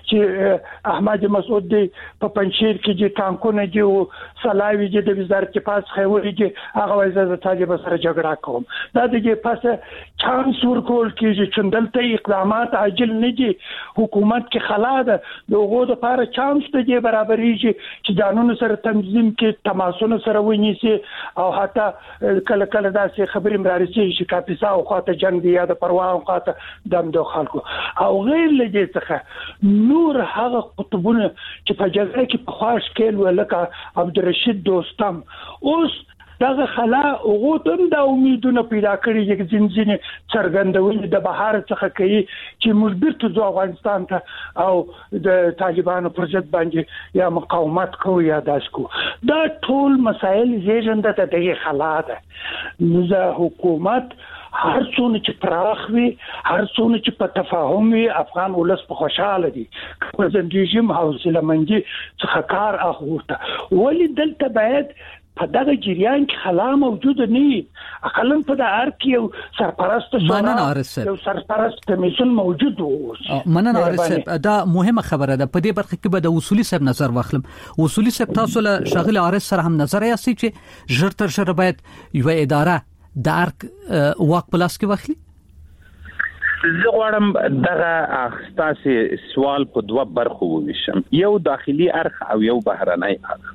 چې احمد مسعود دی په پنځیر کې چې ټانکونه دی او سلاوي دی د وزارت پاس خوري دی هغه وایي د طالب سره جګړه کوم دا دغه پاسه چانس ورکول کیږي چې دلته اقدامات عاجل نه دي حکومت کې خلا ده دغه د لپاره چانس ته برابرېږي چې قانون سره تنظیم کې تماسونه سره ونی او حتی کله کله داسې خبرې مرارسي چې کاپیسا او خاطر جنگ دی یا د پروا او خاطر دم دو خلکو او غیر لدې څخه نور هغه قطبونه چې په جګړه کې په خواش کې ولکه عبدالرشید دوستم اوس دغه خلا او تم د امیدونو پیدا کړی چې ځینځینې څرګندونې د بهار څخه کوي چې مجبور ته افغانستان ته او د طالبانو پر ضد باندې یا مقاومت کوي یا داس کو دا ټول مسایل زیږنده ته دغه خلا ده نو حکومت هر څونه چې پراخ وي هر څونه چې په تفاهم وي افغان ولس په خوشاله دي په زندګیم حوصله مندي څخه کار اخوته ولی دلته باید په دغه جریان کې خلا موجود نه اقلن په د ار کې یو سرپرست شورا یو سرپرست کمیسیون موجود وو مننه ارسب دا مهمه خبره ده په دې برخه کې به د اصولي سب نظر واخلم اصولي سب تاسو له شاغل ارس سره هم نظر یاستئ چې ژر تر ژره باید یو اداره د ارک واک پلاس کې واخلي زه غواړم دغه اخستاسي سوال په دوه برخو وویشم، یو داخلي اړخ او یو بهرنی اړخ.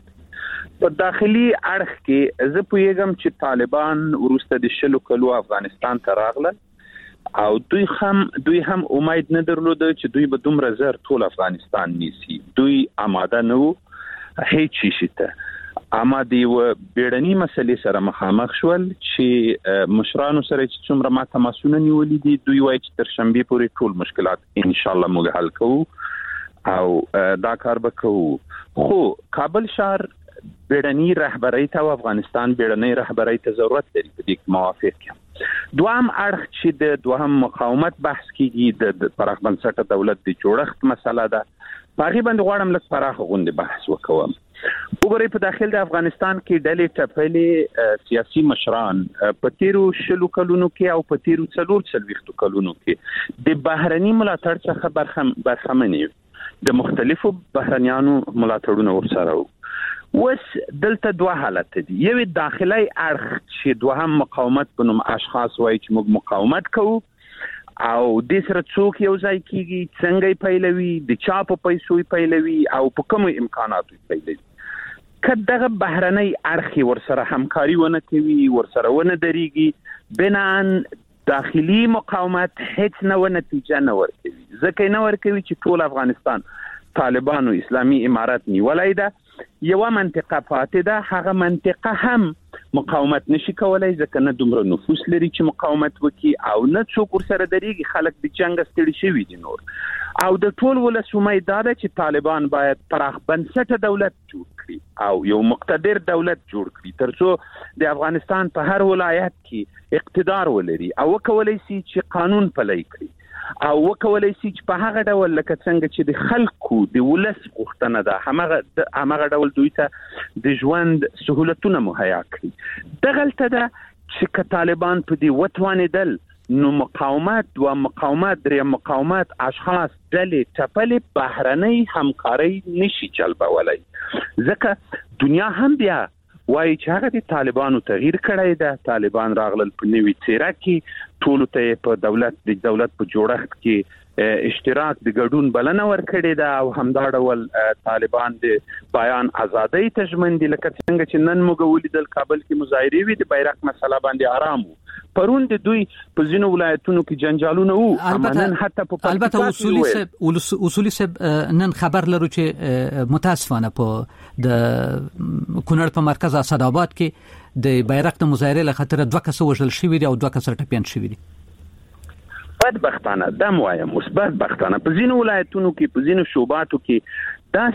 په داخلي اړخ کې زه پوهیږم چې طالبان وروسته د شلو کلو افغانستان ته راغلل او دوی هم دوی هم امید نه درلوده چې دوی به دومره زر ټول افغانستان نیسي. دوی آماده نه وو هیڅ شي ته، اما دی و بیړنی مسلې سره مخامخ شول چې مشرانو سره چې څومره ما تماسونه نیولې دي، دوی وایي چې تر شنبه پورې ټول مشکلات ان شاء الله موږ حل کوو او دا کار به کوو. خو کابل شهر بیړنی رهبری ته او افغانستان بیړنی رهبری ته ضرورت لري، په دې موافق یم. دوام اړخ چې د دوهم مقاومت بحث کیږي د پراخ بنسټه دولت د جوړښت مسله ده، باغی باندې غواړم لږ پراخ غونډه بحث وکوم. وګورئ په داخل د افغانستان کې ډلې ټپلې سیاسي مشران په تیرو شلو کلونو کې او په تیرو څلور څلوېښتو کلونو کې د بهرني ملاتړ څخه برخم برخمنې د مختلفو بهرنیانو ملاتړونو ورسره وو. وس دلته دوه حالت دي، یو داخلي اړخ چې دوهم مقاومت په نوم اشخاص وایي چې موږ مقاومت کوو او د سره څوک یو ځای کیږي، څنګه پیلوي، د چا په پیسو پیلوي او په کوم امکاناتو پیلوي. کداغه بهرنی اړخ ورسره همکاري ونه کوي، ورسره ونه دريږي، بنان داخلي مقاومت هیڅ نه نتیجه نه ورکوي. ځکه نه ورکوي چې ټول افغانستان طالبانو اسلامي امارات نیولای ده، یو منطقه پاتې ده، هغه منطقه هم مقاومت نشي کولای ځکه نه دومره نفوس لري چې مقاومت وکړي او نه څوک ورسره درېږي، خلک د جنگ ستړي شوي دي نور. او د ټول ولس امید ده چې طالبان باید پراخ بنسټه دولت جوړ کړي او یو مقتدر دولت جوړ کړي ترڅو د افغانستان په هر ولایت کې اقتدار ولري او وکولای شي چې قانون پلی کړي او وکولای شي چې په هغه ډول لکه څنګه چې د خلکو د ولس غوښتنه ده همغه همغه ډول دوی ته د ژوند سہولتونه مهیا کړي. دغلته ده چې طالبان په دې وتوانېدل نو مقاومت و مقاومت درې مقاومت اشخاص ډلې ټپلې بهرنۍ همکاري نشي جلبولای، ځکه دنیا هم بیا وایي چې هغه د طالبانو تغییر کړی ده. طالبان راغلل په نوې څیره کې، ټول ته په دولت د دولت په جوړښت کې اشتراک د ګډون بلنه ورکړې ده او همدا ډول طالبان د بیان ازادۍ ته ژمن دي. لکه څنګه چې نن موږ ولیدل کابل کې مظاهرې وي د بیرغ مسله باندې آرام وو، پرون د دوی په ځینو ولایتونو کې جنجالونه وو. البته البته اصولي سب اصولي سب نن خبر لرو چې متاسفانه په د کونړ په مرکز اسداباد کې د بیرغ د مظاهرې له خاطر دوه کس وژل شوي دي او دوه کس ټپيان شوي دي. بدبختانه دم وایم مثبت بختانه په ځینو ولایتونو کې په ځینو شوباتو کې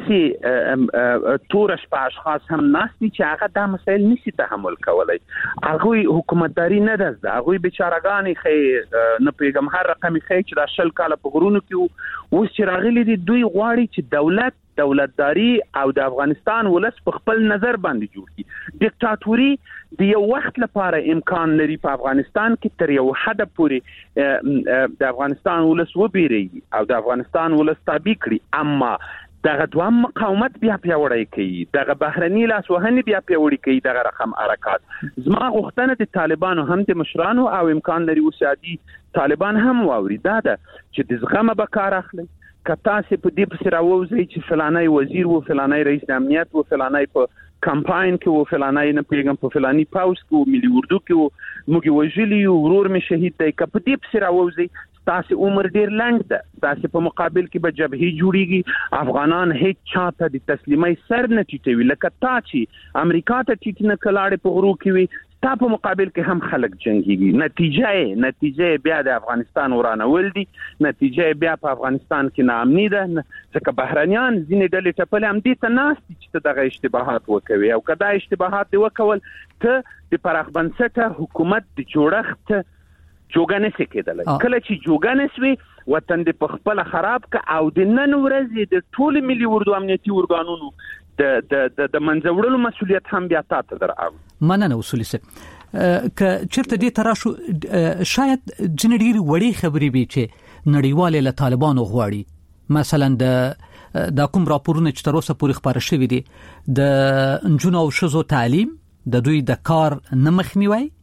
داسې تورش په اشخاص هم ناشتي چې هغه د مسایل نشي تحمل کولای. هغه حکومتداري نه ده، هغه بیچارهګانی خې نه پیغام هر رقمي خې چې د شل کال په غرونو کې اوس چې راغلي دي دوی غواړي چې دولت دولتداري او د افغانستان ولس په خپل نظر باندې جوړ کړي. دیکتاتوري د یو وخت لپاره امکان لري په افغانستان کې تر یو حد پورې د افغانستان ولس وبېریږي او د افغانستان ولس تابع کړي، اما دغه دوام مقاومت بیا پیاوړی کوي، دغه بهرني لاسوهنې بیا پیاوړی کوي دغه رقم حرکات. زما غوښتنه د طالبانو هم د مشرانو او امکان لري وسادي طالبان هم واوري دا ده چې د زغمه به کار اخلي. کتا سي په دې پسې راوځي چې فلانای وزیر و فلانای رئیس امنیت و فلانای په کمپاین کې و فلانای نه پیغام په فلاني پاوس کې و ملي اردو کې و موږ وژلی ورور می شهید دی. که په دې پسې راوځي تاسو عمر ډیر لنډ ده، تاسو په مقابل کې به جبهه جوړیږي، افغانان هیڅ چاته د تسلیمۍ سر نه ټیټوي. لکه تا چې امریکا ته ټیټ نه کلاړې په غرو کې وي، تا په مقابل کې هم خلک جنگيږي. نتیجه نتیجه بیا د افغانستان ورانول دي، نتیجه بیا په افغانستان کې ناامني ده، ځکه بهرنیان ځینې ډلې ټپلې هم دې ته ناست چې دغه اشتباهات وکوي او کدا اشتباهات دی وکول ته د پراخ بنسټه حکومت د جوړښت جوګانه سي کېدل. کله چې جوګانه سوي وطن د پخپل خراب ک او د نن ورځې د ټول ملي اردو امنیتي ورګانونو د د د منځوړلو مسولیت هم بیا تاسو درعو. مننه اصولي سه ک چرته دې تراشو شاید جنډيري وړي خبري به چې نړیواله له طالبانو غواړي، مثلا د د کوم راپورونه چې تر اوسه پورې خبره شوې دي د انجونو او شزو تعلیم د دوی د کار نمخنیوي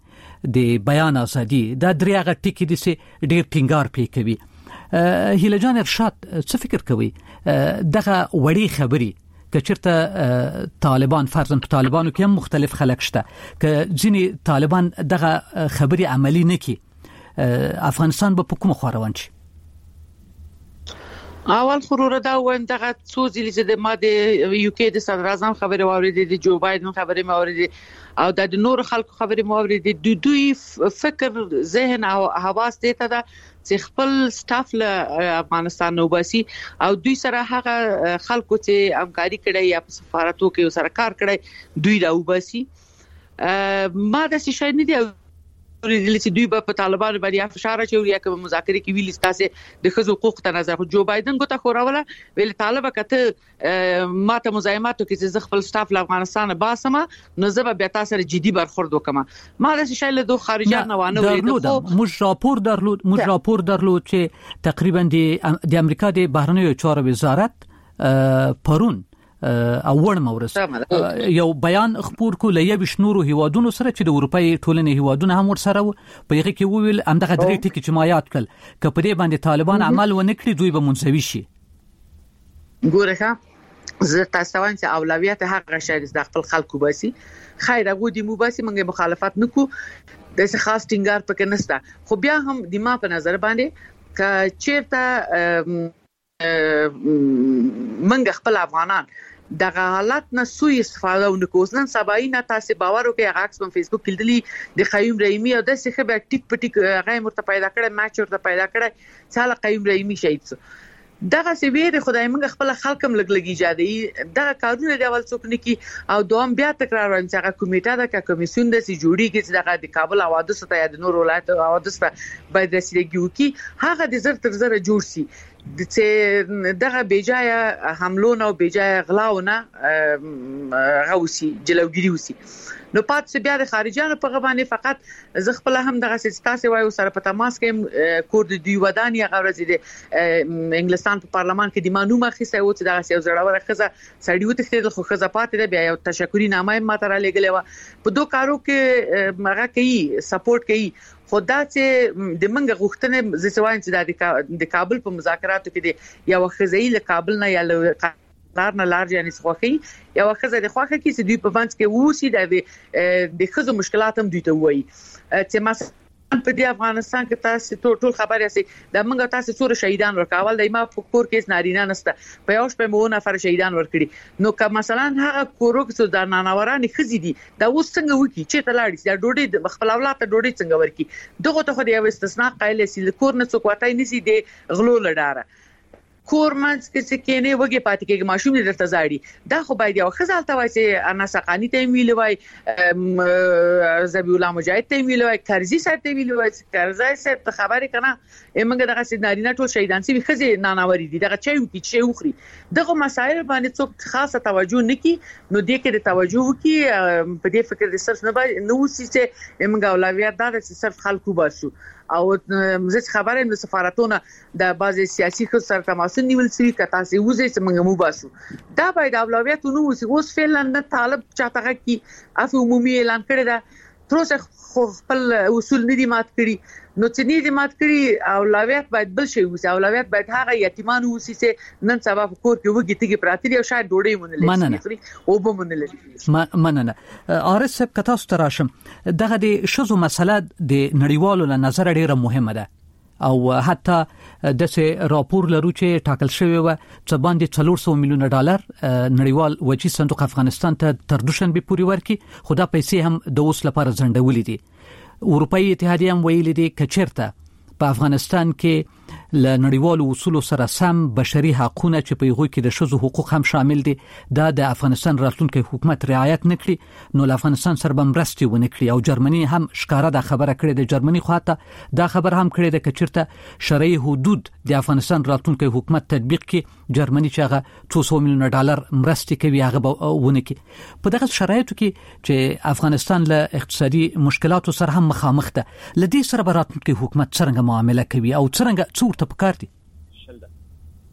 د بیان ازادي دا دریغه ټکی دي چې ډیر ټینګار پی کوي. هیله جان ارشاد څه فکر کوي دغه وړي خبري کچرته طالبان فرضاً په طالبانو کې هم مختلف خلک شته ک ځینی طالبان دغه خبري عملی نه کی افغانستان به په کومه خوا روان شي؟ اول خروره دا ویم دغه څو ځلې چې د ما د یو کې د صدر اعظم خبره واوریدې د جو بایدن خبره واوریدې او د نور خلکو خبره واوریدې د دوی فکر ذهن او حواس دته دا چې خپل سټاف له افغانستان نو باسي او دوی سره هغه خلکو چې همکاري کړي یا په سفارتو کې سره کار کړي دوی راو باسي. ما د څه شي نه دی ورېدل چې دوی په طالبانو باندې فشار اچوي یا کوم مذاکره کې ویل ستاسو د خزو حقوق ته نظر جو بایدن ګوته خوراوله ویل طالب کته ماته مزاحماتو کې چې خپل سټاف له افغانستان باسمه نو زه به تاسو سره جدي برخورد وکم. ما د شي له دوه خارجيان نه وانه ورېدل موږ راپور درلود موږ راپور درلود چې تقریبا د امریکا د بهرنیو چارو وزارت پرون او ورم ورس یو بیان خبر کو لې بشنورو هیوادونو سره چې د اروپای ټولنې هیوادونو هم ورسره په یغه کې وویل همدغه درې ټکی چې ما یاد کړل ک په دې باندې طالبان عمل ونکړي دوی به منسوي شي. ګوره زه تاسو وایم چې اولویت هغه شی د خپل خلکو باسي خیر هغه دی مو باسي موږ مخالفت نکو د څه خاص ټینګار پکې نشته خو بیا هم د ما په نظر باندې ک چیرته منګ خپل افغانان دغه حالت نه سوء استفاده ونکوس نن سباینه تاسو باور وکړئ هغه عکس په فیسبوک کې دلی د قیوم رحیمی او د څه به ټیک پټیک هغه مرته پیدا کړي میچ ورته پیدا کړي چې قیوم رحیمی شهید دغه سی ویره خدای موږ خپل خلکم لګ لګی جادي دغه کارونه دی اول څوک نکی او دوام بیا تکرار وایي چې هغه کمیټه د کمیسیون د سی جوړیږي چې دغه د کابل حوادث ته یا د نور ولایت حوادث ته باید رسیدګي وکي هغه د زر تر زر جوړ شي چې دغه بیجای حملونه او بیجای غلاونه غوسی جلوګری وسی نو پات څه بیا د خارجانو په غوانه فقط ز خپل هم دغه ستاسو وایو سره په تماس کې کور د دوی ودانیا غوړځي د انګلستان په پارلمان کې د مانومه خسته و چې دغه یو زړه خزه سړی و تخته خو خزه پاتې بیا یو تشکری نامه ماته را لګلې و په دوه کارو کې هغه کوي سپورټ کوي خدا چې د منګه غوښتنه زسوان چې د کابل په مذاکراتو کې دی یو خزه له کابل نه یا لار نه لار یعنی خوخي یو خزه د خوخه کې چې دوی په وانس کې ووسی د د خزو مشکلات هم دوی ته وایي چې مثلا په دې افغانستان کې تاسو ټول خبر یاست د منګه تاسو څور شهیدان ورکول د ما په کور کې نارینه نسته په یوش په مو نفر شهیدان ورکړي نو که مثلا هغه کورو کې د نانورانه خزي دي دا اوس څنګه وکی چې تلاړي دا ډوډۍ د خپل اولاد ته ډوډۍ څنګه ورکی دغه ته خو یو استثناء قایل سي کور نه څوک وتاي نسی دي غلو لډاره کور منځ کې چې کینه وګي پاتې کې ماشوم دې درته زاړي دا خو باید یو خزال ته وای چې انا سقانی ته ویل وای زبی الله مجاهد ته ویل وای کرزي صاحب ته ویل وای کرزای صاحب ته خبرې کنه موږ دغه سیدنارینه ټول شهیدان سي خزي ناناوري دي دغه چي وکي چې وخري دغه مسایل باندې څوک خاصه توجه نکي نو دې کې د توجه وکي په دې فکر د صرف نه نو سي چې موږ اولویت دا چې صرف خلکو باسو او زه خبره د سفارتونو د بعضي سیاسي خو سره تماس نیول سي کته سي وزي چې موږ مو باسو دا باید اولویت نو وسی اوس فعلا د طالب چاته کی اف عمومي اعلان کړی دا تر خپل اصول ندي مات کړی نو چې ندي مات کړی اولویت باید بل شي وسی اولویت باید هغه یتیمان وسی چې نن سبا کور کې وګی تیږي پراتی او شاید ډوډۍ مونږ او به مونږ لري مننه ارس سب کتا ستراشم دغه د شزو مسله د نړیوالو له نظر ډیره مهمه ده او حتی د سه راپور لرو چې ټاکل شوی و چې باندې څلور سوه میلیونه ډالر نړیوال وچی صندوق افغانستان ته تر دوشنبه پورې ورکي خدا پیسې هم د اوس لپاره ځنډولې دي اروپאי اتحادیه هم ویلي دي کچرته په افغانستان کې ل نړیوالو اصول سره سم بشري حقوقونه چې په یغوي کې د شذو حقوق هم شامل دي دا د افغانستان راتلونکي حکومت رعایت نکړي نو ل افغانستان سره بمرستي ونه کړی او جرمني هم ښکارا د خبره کړې د جرمني خواته دا خبر هم کړی د کچرته شرعي حدود د افغانستان راتلونکي حکومت تطبیق کې جرمني چې هغه څو سوه میلیونه ډالر مرستي کوي هغه ونه کې په دغه شرایطو کې چې افغانستان له اقتصادي مشکلاتو سره هم مخامخ ده لدې سره راتلونکي حکومت څنګه معامله کوي او څنګه څور ته پکار دي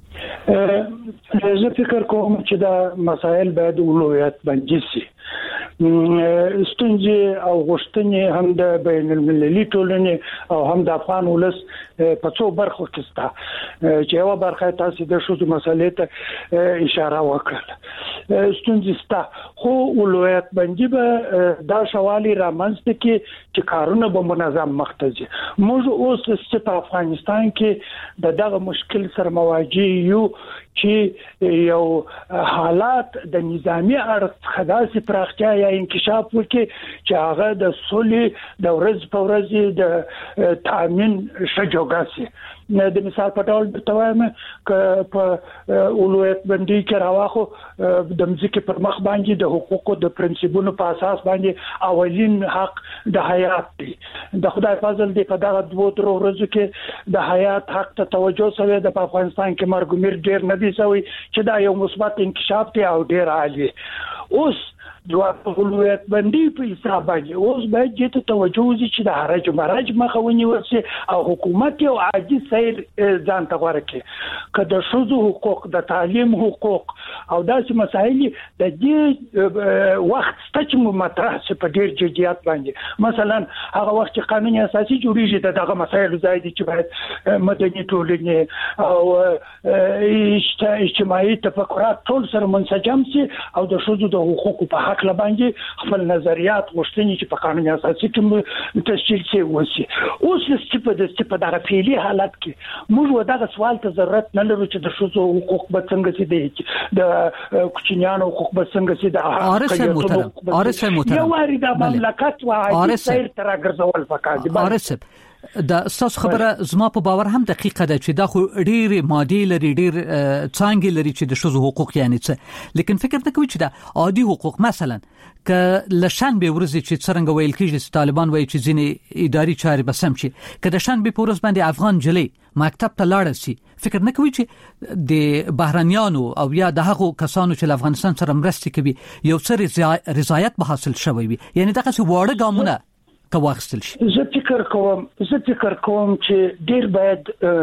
زه فکر کوم چې دا مسائل باید اولویت باندې شي ستونزې او غوښتنې هم د بین المللي ټولنې او هم د افغان ولس په څو برخو کې ستا چې یو برخه تاسو د شوزو مسلې ته اشاره وکړه ستونزې ستا خو ولایت باندې به دا شوالي رامنځته کې چې کارونه به منظم مخته ځي موږ اوس په افغانستان کې د دغه مشکل سره مواجه یو چې یو حالات د نظامی اړخ خداسي پراختیا یا انکشاف وکړي چې هغه د صلح د ورځ په ورځ د تامین شجوګاسي د مثال په ډول د توایم ک په اولویت باندې کې راواخو د مځکې پر مخ باندې د حقوقو د پرنسپونو په اساس باندې اولین حق د حیات دی د خدای فضل دی په دغه دوه تر ورځو کې د حیات حق ته توجه شوی د افغانستان کې مرګ میر ډیر نه دی شوی چې دا یو مثبت انکشاف دی او ډیر عالی اوس جواب اولویت باندې په حساب باندې اوس باید چې توجه وشي چې د حرج مرج مخه ونیول شي او حکومت یو عاجز سیر ځان ته ورکړي کله شوزو حقوق د تعلیم حقوق او داسې مسایل د دې وخت ستچ مطرح شي په ډیر جديات باندې مثلا هغه وخت چې قانون اساسي جوړیږي دغه مسایل زائد چې باید مدني ټولنې او اجتماعي تفکرات ټول سره منسجم شي او د شوزو د حقوقو په حق لبانجي خپل نظریات غوښتنې چې په قانون اساسي کې تشکیل شي وسی اوس چې په د په دغه پیلي حالت کې موږ دغه سوال ته ضرورت نه لرو چې د شوزو حقوق به څنګه سي دي د کوچنیانو حقوق به څنګه سي د ارسه محترم ارسه محترم یو واری د مملکت او سیر تر ګرځول پکار دي ارسه د اساس خبره زما په باور هم دقیقه ده چې دا خو ډیر مادي لري ډیر څنګه لري چې د شوزو حقوق یعنی څه لیکن فکر نه کوي چې دا عادي حقوق مثلا ک لشن به ورزي چې څنګه ویل کېږي چې طالبان وایي چې ځینې اداري چارې بسم شي ک د شن به پورس باندې افغان جلی مکتب ته لاړ شي فکر نه کوي چې د بهرانيانو او یا د هغو کسانو چې افغانستان سره مرسته کوي یو څه رضایت به حاصل شوی وي یعنی دغه څه وړه ګامونه کواخستل شي زه فکر کوم زه فکر کوم چې ډیر باید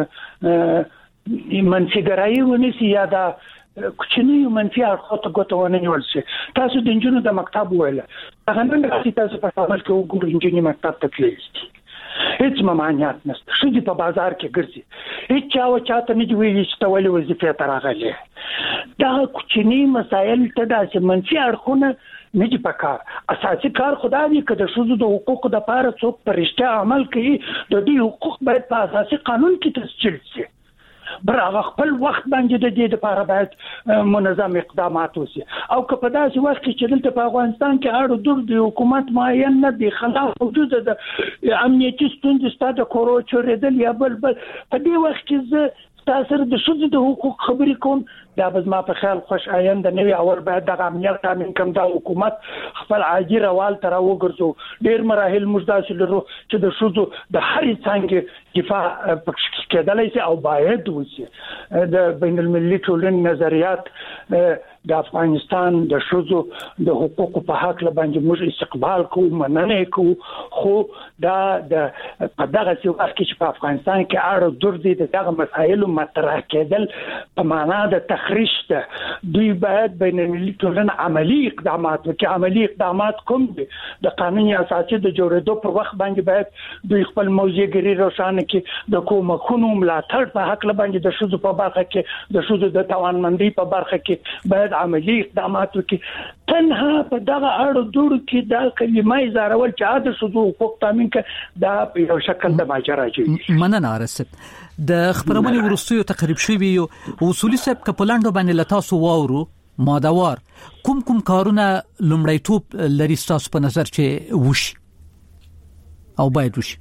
منفي ګرایي ونیسي یا دا کوچنی منفي اړخ غوښتنه نیول شي تاسو د انجینو د مکتب ویل هغه نن راځي تاسو په عمل کې وګورئ انجینی مکتب ته کلیږي هیڅ ممانعت نشته شې په بازار کې ګرځي هیڅ چا و چاته نه دی ویلي چې تولې وظیفه تراغلي دا کوچنی مسایل ته د منفي اړخونه نه دي پکار اساسي کار خدای دی کده شوزو د حقوقو د پاره څوک پرشته عمل کوي د دې حقوق باید په اساسي قانون کې تسجیل شي برغه خپل وخت باندې د دې لپاره باید منظم اقدامات وشي او که په داسې وخت کې چې دلته په افغانستان کې اړو دور د حکومت معین نه دی خلاف حدود د امنیتي ستونزې ستاسو کورو چورېدل یا بل بل په دې وخت کې زه تاسو د شوزو د حقوق خبرې کوم دا به ما په خیال خوش آینده نوی اول باید د امنیت تامین کوم د حکومت خپل عاجي روال تر وګرځو ډیر مراحل مجداسل لرو چې د شوزو د هرې څنګه دفاع پکې کېدلای شي او باید وشي د بین المللي ټولنې نظریات د افغانستان د شوزو د حقوقو په حق باندې موږ استقبال کوو مننه کوو خو دا د په دغه وخت کې په افغانستان کې اړه دور دي دغه مسایل مطرح کېدل په معنا د تخریش ده دوی باید بین المللي ټولنه عملی اقدامات وکړي عملی اقدامات کوم دي د قانون اساسي د جوړېدو پر وخت باندې باید دوی خپل موضوعګری روښانه کړي د کومکونو ملاتړ په حق باندې د شوزو په برخه کې د شوزو د توانمندۍ په برخه کې باید عملی اقدامات وکړي تنها په دغه اړه دوړو کې دا کلمه زارول چې عادت شوزو حقوق تامین کړي دا په یو شکل د ماجرا جوړي مننه ارسب د خبرونه ورستیو تقریب شوی یو اصولي سب کپلاندو باندې لتاسو واورو مادوار کوم کوم کارونه لومړی توپ لري تاسو په نظر چې وشي او باید وشي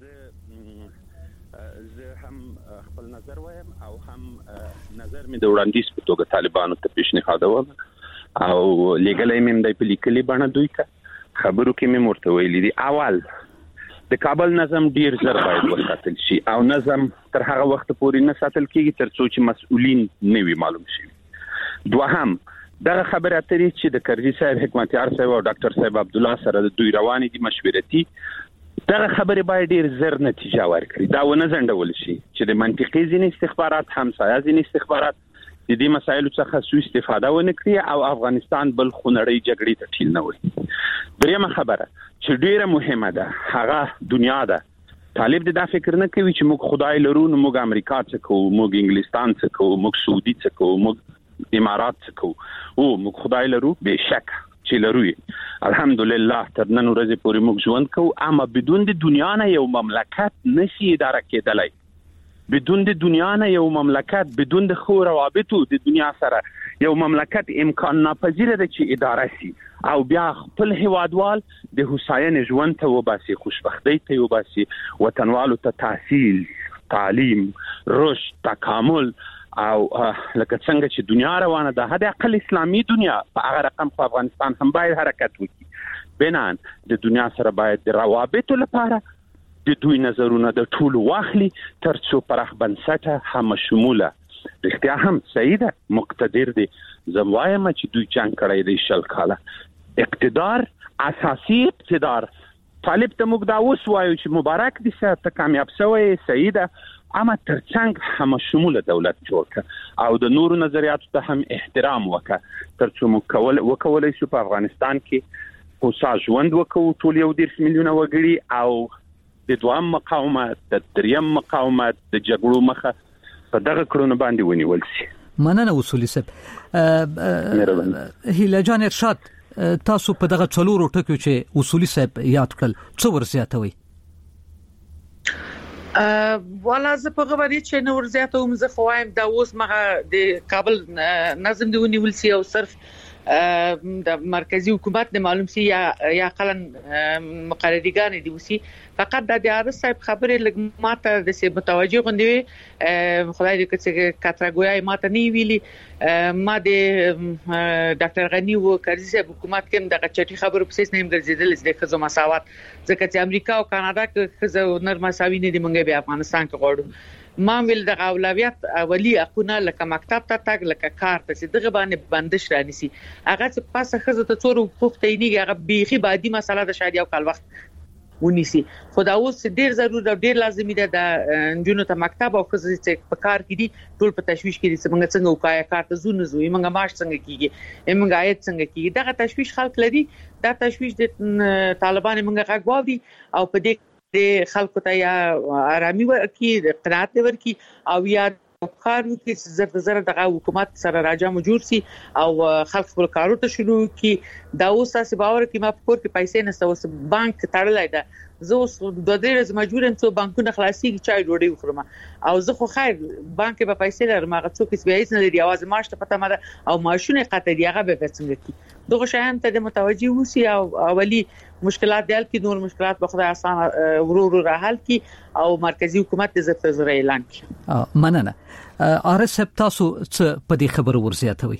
زه هم خپل نظر وایم او هم نظر می د وړاندیز په توګه طالبانو ته پیشنهادوم او لګلې مې د پلیکلي باندې دوی کا خبرو کې مې مرته ویلي دي اول د کابل نظم ډیر زر باید وساتل شي او نظم تر هغه وخت پورې نه ساتل کیږي تر څو چې مسؤلین نه وي معلوم شي دوهم دغه خبره اترې چې د کرزي صاحب حکمتیار صاحب او ډاکټر صاحب عبد الله سره د دوی روانې دي مشورتي دغه خبره باید ډیر زر نتیجه ورکړي دا ونه زندول شي چې د منطقي ځین استخبارات همسایه ځین استخبارات د دې مسایلو څخه سوء استفاده ونه کړي او افغانستان بل خونړی جګړې ته ټیل نه وي دریمه خبره چې ډیره مهمه ده هغه دنیا ده. طالب د دا فکر نه کوي چې موږ خدای لرو نو موږ امریکا څخه کوو، موږ انګلستان څخه کوو، موږ سعودي څخه کوو، موږ امارات څخه کوو. او موږ خدای لرو به شک چې لرو. الحمدلله تر نن ورځې پورې موږ ژوند کوو، اما بدون د دنیا نه یو مملکت نشي اداره کېدلای. بدون د دنیا نه یو مملکت، بدون د خو روابطو د دنیا سره یو مملکت امکان ناپذیره ده چې اداره شي او بیا خپل هیوادوال د حسین ژوند ته وباسي، خوشبختی ته وباسي، وطنوالو ته تحصیل، تعلیم، رشد، تکامل او لکه څنګه چې دنیا روانه ده حد اقل اسلامي دنیا په هغه رقم په افغانستان هم باید حرکت وکړي. بنان د دنیا سره باید د روابطو لپاره د دوی نظرونه د ټول واخلي ترڅو پرخ بنسټه هم شموله. رښتیا هم صحیح ده، مقتدر دي، زموایم چې دوی جنگ کړی دی شل کاله. اقتدار اساسي اقتدار طالب ته موږ دا اوس وایو چې مبارک دي چې ته کامیاب شوی، صحیح ده، اما ترڅنګ هم شموله دولت جوړ کړه او د نورو نظریاتو ته هم احترام وکړه ترڅو موږ کول وکولای شو په افغانستان کې هوسا ژوند وکړو ټول یو دېرش میلیونه وګړي او د دوام مقاومت، د دریم مقاومت، د جګړو مخه په دغه کړنو باندې ونیول شي. مننه اصولي صاحب. هیله جان ارشاد، تاسو په دغه څلورو ټکو چې اصولي صاحب یاد کړل څو ورزیاتوي؟ ا والا زه په غوړی چې نور زیاتوم. زه خوایم دا اوس مغه د کابل نظم دی ونیول سي او صرف د مرکزی حکومت نه معلوم سي یا یا قلن مقرریګان دي وسی. فقط د دیار صاحب خبره لګ ماته د سی متوجه غوندوي خدای دې چې کاتراګویا ماته نی ویلي. ما د ډاکټر غنی و کرزي صاحب حکومت کې د چټي خبرو په سیس نیم ګرځیدل د خزو مساوات، ځکه چې امریکا او کاناډا کې خزو نرمه مساوي نه دي، مونږ به افغانستان کې غواړو. ما ویل د اولویت اولی اقونه لکه مکتب ته تک لکه کار ته چې دغه باندې بندش رانیسي. هغه چې پاسه خزه ته څورو پختینی هغه بیخي بادي مسله د شاید یو کال وخت ونیسي. خو دا اوس ډیر ضروري ده، ډیر لازمي ده د جنونو ته مکتب او خزه چې په کار کې دي ټول په تشويش کې دي چې موږ څنګه وکایا کار ته زونه زوی موږ ماش څنګه کیږي، موږ آیت څنګه کیږي. دغه تشويش خلک لري، دا تشويش د طالبان موږ غواړي او په دې د خلکو ته یا آرامي ورکړي، د قناعت ورکړي او یا کارو کې زر زر دغه حکومت سره راځم جوړ سي او خلک خپل کارو ته شروع کړي. دا اوس تاسو باور کې ما فکر کې پیسې نشته، اوس بانک تړلای ده. زه اوس د دې ورځې مجبور یم چې بانکونه خلاصي کی چای ډوډۍ وخورم او زه خو خیر بانک به پیسې لرم، هغه څوک چې بیايز نه لري اواز ماش ته پته مده او ماشونه قطع دی هغه به څنګه کی. دغه شیان ته د متوجي وسی او اولی مشکلات دل کې نور مشکلات به خدای آسان ورو ورو راحل کی او مرکزی حکومت د زفت زری اعلان کی. مننه. ارس تاسو څه په دې خبرو ورزیاتوي؟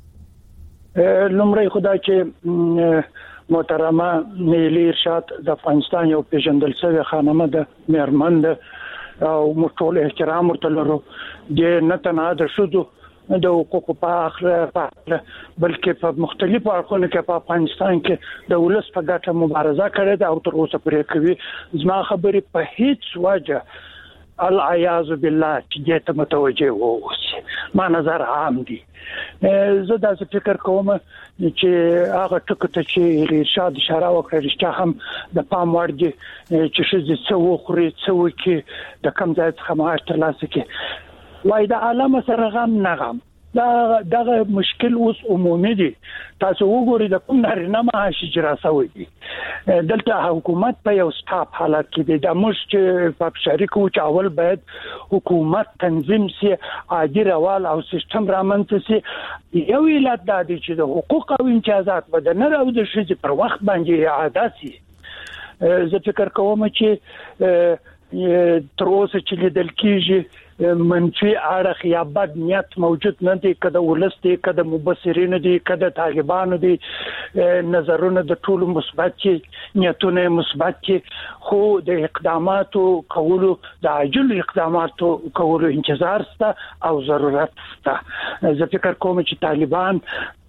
لمړی خدای چې محترمه نیلی ارشاد د افغانستان یو پیژندل شوی خانمه ده، مېرمن ده او موږ ټول احترام ورته لرو. د نه تنها د شذو د حقوقو په اخره بلکې په مختلفو اړخونو کې په افغانستان کې د ولس په ګټه مبارزه کړې ده او تر اوسه پرې کوي. زما خبرې په هیڅ وجه العیاذ بالله چې ته متوجه ووسی. ما نظر عام دي. زه دا فکر کوم چې هغه ټکو ته چې ارشاد اشاره وکړه رښتیا هم د پام وړ دي چې شذ څو خوري څو کې د کم ځای څخه معاش ترلاسه کړي. وای د عالم سره غم نه غم دا دغه مشکل اوس عمومي دي. تاسو وګورئ د کوم نارینه معاش اجرا شوی دي. دلته حکومت په یو سټاپ حالت کې دي. د موږ چې په شریکو چې اول باید حکومت تنظیم سي، عادي روال او سیستم رامنځته سي. یو علت دا دی چې د حقوق او امتیازات بدن نه او د شذ پر وخت باندې اعاده سي. زه فکر کوم چې تر اوسه چې لیدل کیږي منفي اړخ یا بد نیت موجود نه دی، کده ولست کده مبصرین دي کده طالبان دي، نظرونه د ټولو مثبت دي، نیتونه مثبت دي، خو د اقداماتو کولو د عاجل اقداماتو کولو انتظار سته او ضرورت سته. زه فکر کوم چې طالبان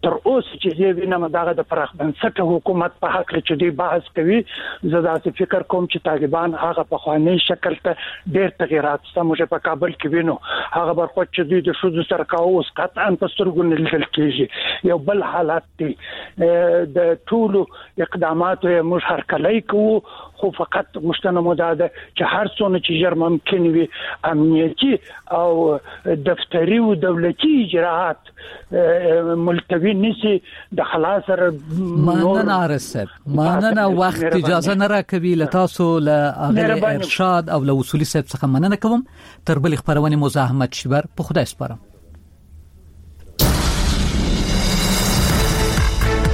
تر اوسه چې دی وینم دغه د پراخ بنسټ حکومت په حق کې چې دی بحث کوي زه دا فکر کوم چې طالبان هغه په خواني شکل ته ډېر تغیرات سموږه په کابل کې وینو هغه برخو چې دوی د شوزو سره کاوس قطعا په سترګو نه لیدل کېږي یو بل حالت دی د ټولو اقداماتو موږ هر کله کوو خو فقط مشتنه مداده چې هر څونه چې جر ممکن وي امنیتي او دفتري او دولتي اجراءات ملتوي نشي د خلاص سره ماننه ارسل ماننه وخت اجازه نه راکوي لتاسو له ارشاد او له وصولي صاحب څخه مننه کوم تر بل خبرونه مزاحمت شبر په خدای سپارم